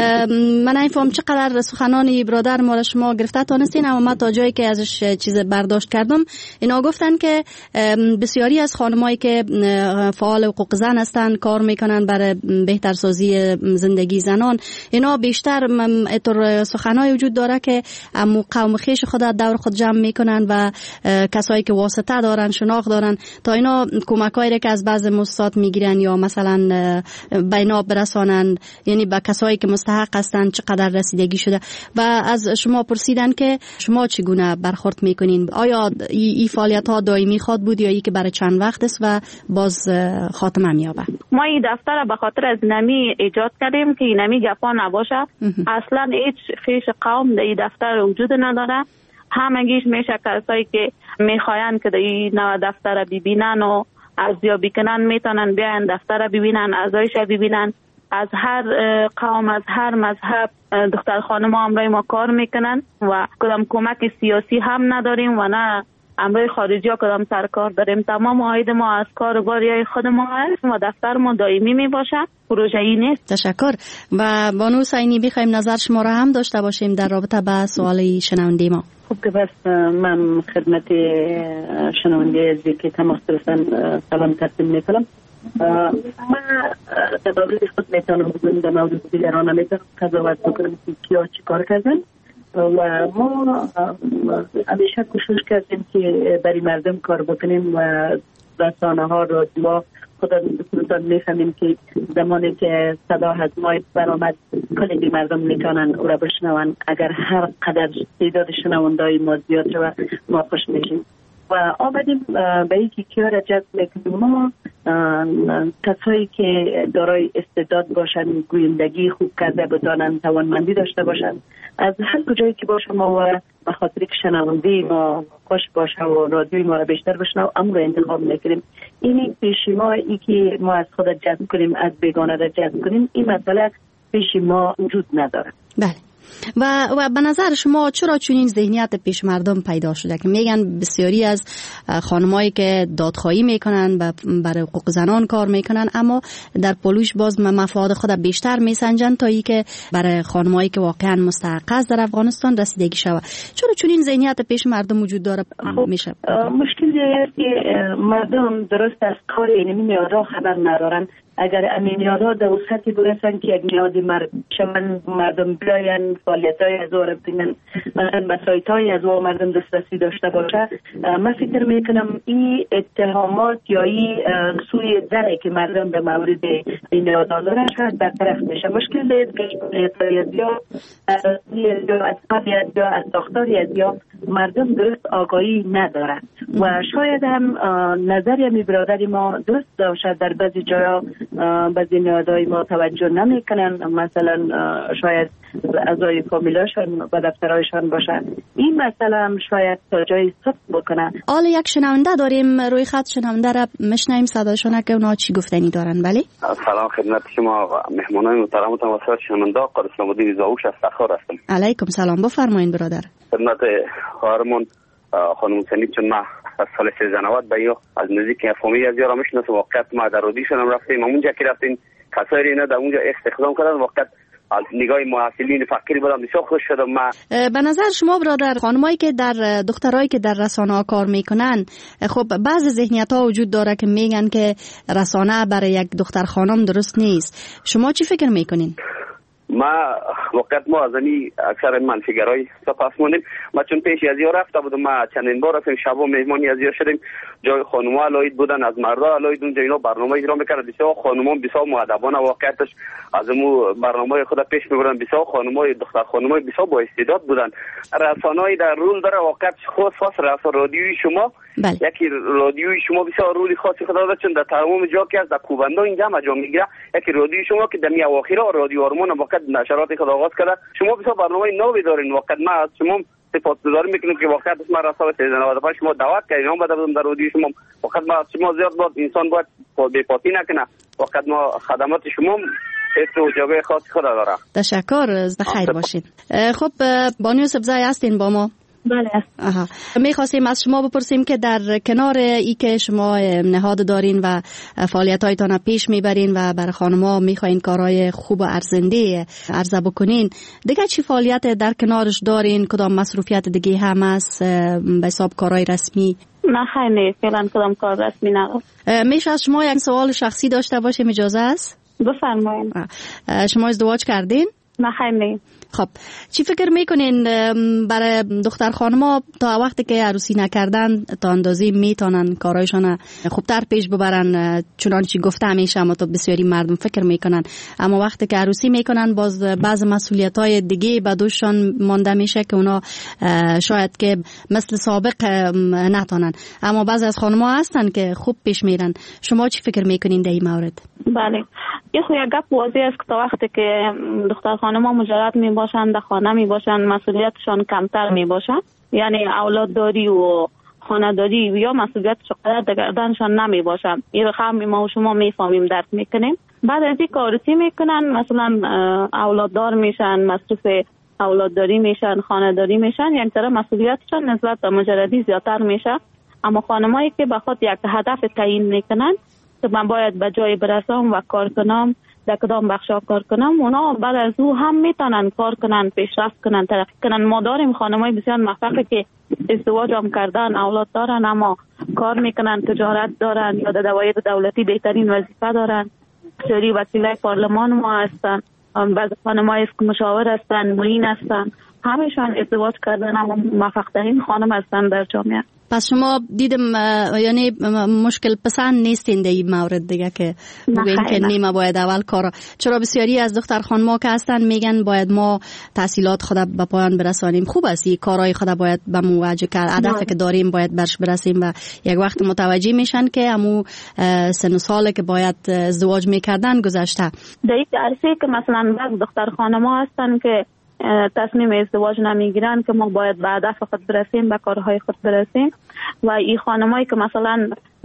من نمیفهم چقدر سخنانی برادر مال شما گرفته تانستین، اما من تا جایی که ازش چیز برداشت کردم اینا گفتن که بسیاری از خانمایی که فعال حقوق زن هستن، کار میکنن برای بهتر سازی زندگی زنان، اینا بیشتر اینطور سخنای وجود داره که قوم خویش خود دور خود جمع میکنن و کسایی که واسطه دارن، شناخت دارن، تا اینا کمکایی که از بعض مؤسسات میگیرن یا مثلا بینا برسانن، یعنی به کسایی که مستحق هستن چقدر رسیدگی شده. و از شما پرسیدن که شما چگونه برخورد میکنین؟ آیا این فعالیت ها دائمی خواد بود یا ای که برای چند وقت است و باز خاتمه میابه؟ ما این دفتر به خاطر از نمی ایجاد کردیم که این نمی گپا نباشه. اصلا هیچ خیش قوم در این دفتر وجود نداره. همگیش میشه کسایی که میخواین که در این دفتر ببینن و ارزیابی کنن میتونن بیان دفتر ببینن، اعضایش ببینن. از هر قوم، از هر مذهب دختر خانم ها امرای ما کار میکنن و کدام کمک سیاسی هم نداریم و نه امرای خارجی ها کدام سرکار داریم. تمام عاید ما از کارباری خود ما هست و دفتر ما دائمی می باشه، پروژه ای نیست. تشکر. و بانو حسینی بخوایم نظر شما را هم داشته باشیم در رابطه با سوال شنونده ما. خب که بس من خدمت شنونده ازی که تماس گرفتن سلام تقدیم میکنم. من در مورد خود میتونم بگویم، در مورد دیگران نمیتونم قضاوت بکنم که کیا چی کار کردن و ما همیشه کوشش کردیم که برای مردم کار بکنیم و رسانه ها رادیو خودتان میفهمیم که زمانی که صدا از ما برآمد کلی مردم میتونن او را بشنون. اگر هر قدر تعداد شنونده‌های ما زیاد شود ما خوش میشیم و آمدیم به اینکه کیا را جذب میکنیم. ما کسایی که دارای استعداد باشن، گویندگی خوب کرده بدانن، توانمندی داشته باشن، از هر کجایی که باشه ما و به خاطر که شنوندی ما خوش باشه و رادیوی ما را بیشتر بشنو امر را انتخاب میکنیم. اینی پیشی ما ای که ما از خود جذب کنیم، از بیگانه را جذب کنیم، این مسئله پیشی ما وجود نداره. بله. و به نظر شما چرا چنین ذهنیت پیش مردم پیدا شده که میگن بسیاری از خانمایی که دادخواهی میکنن برای حقوق زنان کار میکنن اما در پلوش باز مفاد خود بیشتر میسنجن تا ای که برای خانمایی که واقعا مستحق است در افغانستان رسیدگی شود؟ چرا چنین ذهنیت پیش مردم وجود داره؟ میشه مشکل است که مردم درست از کار اینمی نیازها خبر ندارن. اگر این نیازها در وسعتی برسن که یک نیاز مردم بیاین فعالیت‌های از او را ببینن، مثلا سایت‌های از او مردم دسترسی داشته باشه، من فکر میکنم این اتهامات یا این سوی زنی که مردم به مورد این نیازها دارن شاید برطرف بشه. مشکل است که از ساختاری یا مردم درست آگاهی ندارن و شاید هم نظری می برادری ما درست باشد. در بعضی جاها بعضی نیازهای ما توجه نمیکنن، مثلا شاید اعضای فامیلاشون و دفترهایشان باشن. این مسئله هم شاید تا جای صبح بکنن. حالا یک شنونده داریم روی خط، شنونده را مشنویم صداشون که اونا چی گفتنی دارن. بله سلام خدمت شما مهمانان محترم و توسط شنونده آقا اسلام الدین زاوش از تخار هستم. علیکم سلام، بفرمایید برادر. خدمت خواهرمون خانم حسینی، چون ما از سال 1390 به یا از نزدیک فامیل از یارا میشناسم، واقعا ما در رودیشون هم رفتیم، اونجا که رفتیم کسایی اینا در اونجا استخدام کردن، واقعا از نگاه معاصلین فقیری بودم بسیار خوش شدم. ما به نظر شما برادر، خانمایی که در دخترایی که در رسانه ها کار میکنن، خب بعضی ذهنیت ها وجود داره که میگن که رسانه برای یک دختر خانم درست نیست. شما چی فکر میکنین؟ ما وقت ما از این اکثر منفیگرای سپاس موندیم. ما چون پیش از یا رفته بودم، ما چندین بار رفتیم شب و مهمانی از یا شدیم، جای خانوما علایید بودن، از مردا علایید اونجا اینا برنامه اجرا میکردن. بسیار خانوما بسیار مؤدبانه واقعیتش از اون برنامه خود پیش میبرن. بسیار خانومای دختر خانومای بسیار با استعداد بودن. رسانه‌ای در رول داره واقعا خاص رسانه رادیویی شما یکی رادیوی شما بسیار رولی خاصی خدا داد، چون در تمام جا که از در کوبنده اینجا مجا میگیره. یکی رادیوی شما که دمی اواخیرا رادیو آرمان وقت نشرات خود آغاز کرده، شما بسیار برنامه نوی دارین. وقت ما از شما سپاسگزاری میکنیم که وقت ما را سال 1395 شما دعوت کردین هم بده در رادیو شما. وقت ما شما زیاد بود انسان باید بی‌پاتی نکنه. وقت ما خدمات شما تو جای خاص خدا داره. تشکر، بخیر باشین. خب بانو سبزی هستین با ما؟ بله. میخواستیم از شما بپرسیم که در کنار ای که شما نهاد دارین و فعالیت‌هایتان پیش میبرین و برای خانم‌ها میخواین کارهای خوب و ارزنده عرضه بکنین، دیگه چی فعالیت در کنارش دارین؟ کدام مصروفیت دیگه هم است به حساب کارهای رسمی؟ نه خیلی فعلا کدام کار رسمی ندارم. میشه از شما یک سوال شخصی داشته باشیم، اجازه است؟ بفرمایید. شما ازدواج کردین؟ نه خیلی. خب چی فکر میکنین برای دختر خانم‌ها تا وقتی که عروسی نکردن تا اندازی میتونن کارایشان خوبتر پیش ببرن؟ چنانچه گفته همیشه اما تو بسیاری مردم فکر میکنن اما وقتی که عروسی میکنن باز بعض مسئولیت‌های دیگه به دوششان مانده میشه که اونا شاید که مثل سابق نتونن، اما بعضی از خانم‌ها هستن که خوب پیش میرن. شما چی فکر میکنین در این مورد؟ بله، یه خو یک گپ واضح است که تا وقتی که دختر خانم‌ها مجرد میباشن در خانه میباشن مسئولیتشان کمتر میباشن، یعنی اولادداری و خانه‌داری یا مسئولیت چقدر در گردنشان نمیباشن. این رقم ما و شما میفهمیم، درک میکنیم. بعد از این عروسی میکنن، مثلا اولاددار میشن، مصروف اولادداری میشن، خانه‌داری میشن، یک طرف مسئولیتشان نسبت به مجردی زیادتر میشه. اما خانمایی که به خود یک هدف تعیین میکنن که من باید به جای برسم و کار کنم، در کدام بخشا کار کنم، اونا بعد از او هم میتونن کار کنن، پیشرفت کنن، ترقی کنن. ما داریم خانمای بسیار موفقی که ازدواج هم کردن، اولاد دارن، اما کار میکنن، تجارت دارن یا در دوایر دولتی بهترین وظیفه دارن، شری وکیلای پارلمان ما هستن، بعض خانمای که مشاور هستن، معین هستن، همشون ازدواج کردن، اما موفق‌ترین خانم هستن در جامعه. پس شما دیدم یعنی مشکل پسند نیستین در این مورد دیگه که بگین که نیمه باید اول کار، چرا بسیاری از دختر خانم‌ها که هستن میگن باید ما تحصیلات خود به پایان برسانیم. خوب است این کارهای خود باید به موجه کرد، هدفی که داریم باید برش برسیم و یک وقت متوجه میشن که همو سن و سالی که باید ازدواج میکردن گذشته. در این عرصه که مثلا بعض دختر خانم‌ها هستن که تصمیم ازدواج نمیگیرن که ما باید به هدف خود برسیم، به کارهای خود برسیم، و این خانمایی که مثلا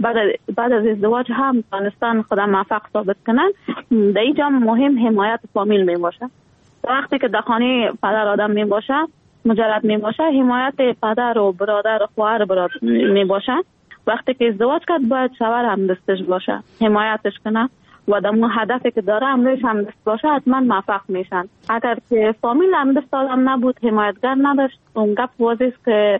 بعد از ازدواج هم دانستن خودم موفق ثابت کنن، در اینجا مهم حمایت فامیل می باشه. وقتی که در خانه پدر آدم می باشه، مجرد می باشه، حمایت پدر و برادر و خواهر می باشه. وقتی که ازدواج کرد باید شوهر هم دستش باشه، حمایتش کنه و در اون هدفی که داره امروز هم دست باشه، حتما موفق میشن. اگر که فامیل هم دست آدم نبود، حمایتگر نداشت، اون گپ واضح است که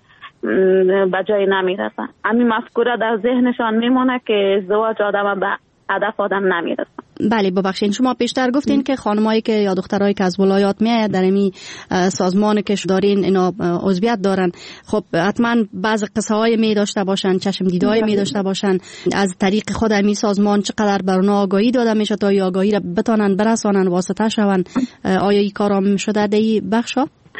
به جای نمیرسن. همین مفکوره در ذهنشان میمونه که ازدواج آدم به هدف آدم نمیرسن. بله ببخشید، شما پیشتر گفتین که خانمایی که یا دخترایی که از ولایات میآید در این سازمان که دارین اینا عضویت دارن، خب حتما بعض قصه های می داشته باشن، چشم دیدهای می داشته باشن. از طریق خود این سازمان چقدر بر اونها آگاهی داده میشه تا این آگاهی را بتونن برسانن، واسطه شون؟ آیا این کارا شده در این بخشا؟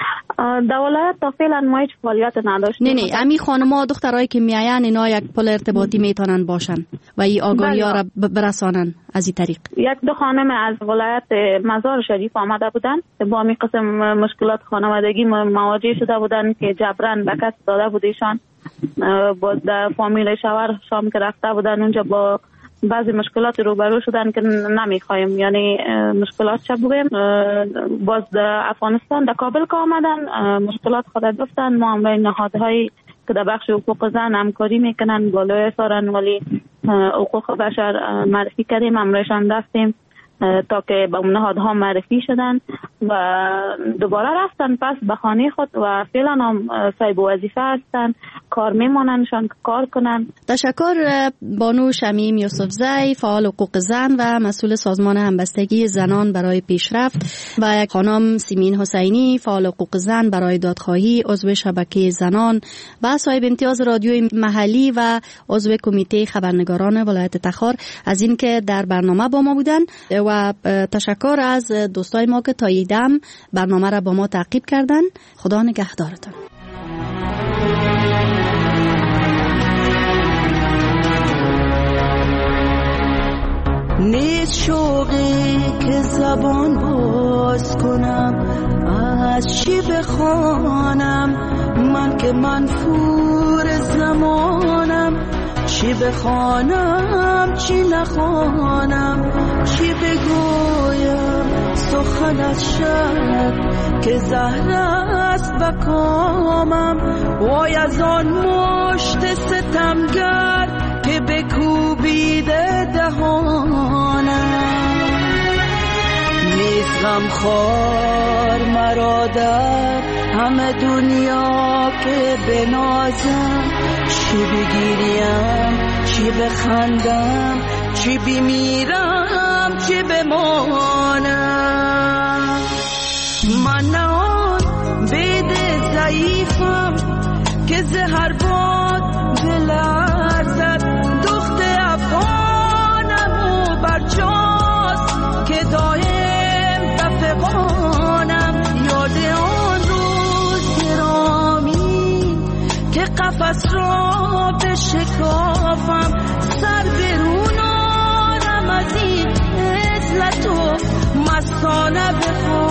در ولایت تا فعلا ما هیچ فعالیت نداشتیم. نه امی خانم‌ها دخترایی که میاین اینا یک پل ارتباطی میتونن باشن و این آگاهی ها را برسانن از این طریق. یک دو خانم از ولایت مزار شریف آمده بودن، با می قسم مشکلات خانوادگی مواجه شده بودن که جبران به کس داده بودیشان، با در فامیل شوهر شام که رفته بودن اونجا با بعضی مشکلات روبرو شدن که نمیخوایم، یعنی مشکلات چه بگویم، باز در افغانستان در کابل که آمدن مشکلات خود گفتن. ما هم نهادهایی که در بخش حقوق زن همکاری میکنن بالای سارن ولی حقوق بشر معرفی کردیم، امرایشان رفتیم تا که به نهادها معرفی شدن و دوباره رفتن پس به خانه خود و فعلا هم صاحب وظیفه هستن، کار میماننشان که کار کنن. تشکر بانو شمیم یوسفزی، فعال حقوق زن و مسئول سازمان همبستگی زنان برای پیشرفت، و یک خانم سیمین حسینی، فعال حقوق زن برای دادخواهی، عضو شبکه زنان و صاحب امتیاز رادیوی محلی و عضو کمیته خبرنگاران ولایت تخار، از اینکه در برنامه با ما بودن. و تشکر از دوستای ما که تا ایدم برنامه را با ما تعقیب کردن. خدا نگهدارتان. نیست شوقی که زبان باز کنم، از چی بخوانم من که منفور زمانم، چی بخوانم چی نخوانم، چی بگویم سخن از شب که زهر است بکامم، وای از آن مشت ستمگر که بکوبیده دهانم. نیست غمخوار مرا در همه دنیا که بنازم، چی بگیریم چی بخندم، چی بمیرم چی بمانم. من نه آن بید ضعیفم که زهر باد بلرزد، دخت افغانم و برجاست که دایم بفغانم. یاد آن روز گرامی که قفس را بشکافم، سر برون آرم از این عزلت و مستانه بخوام.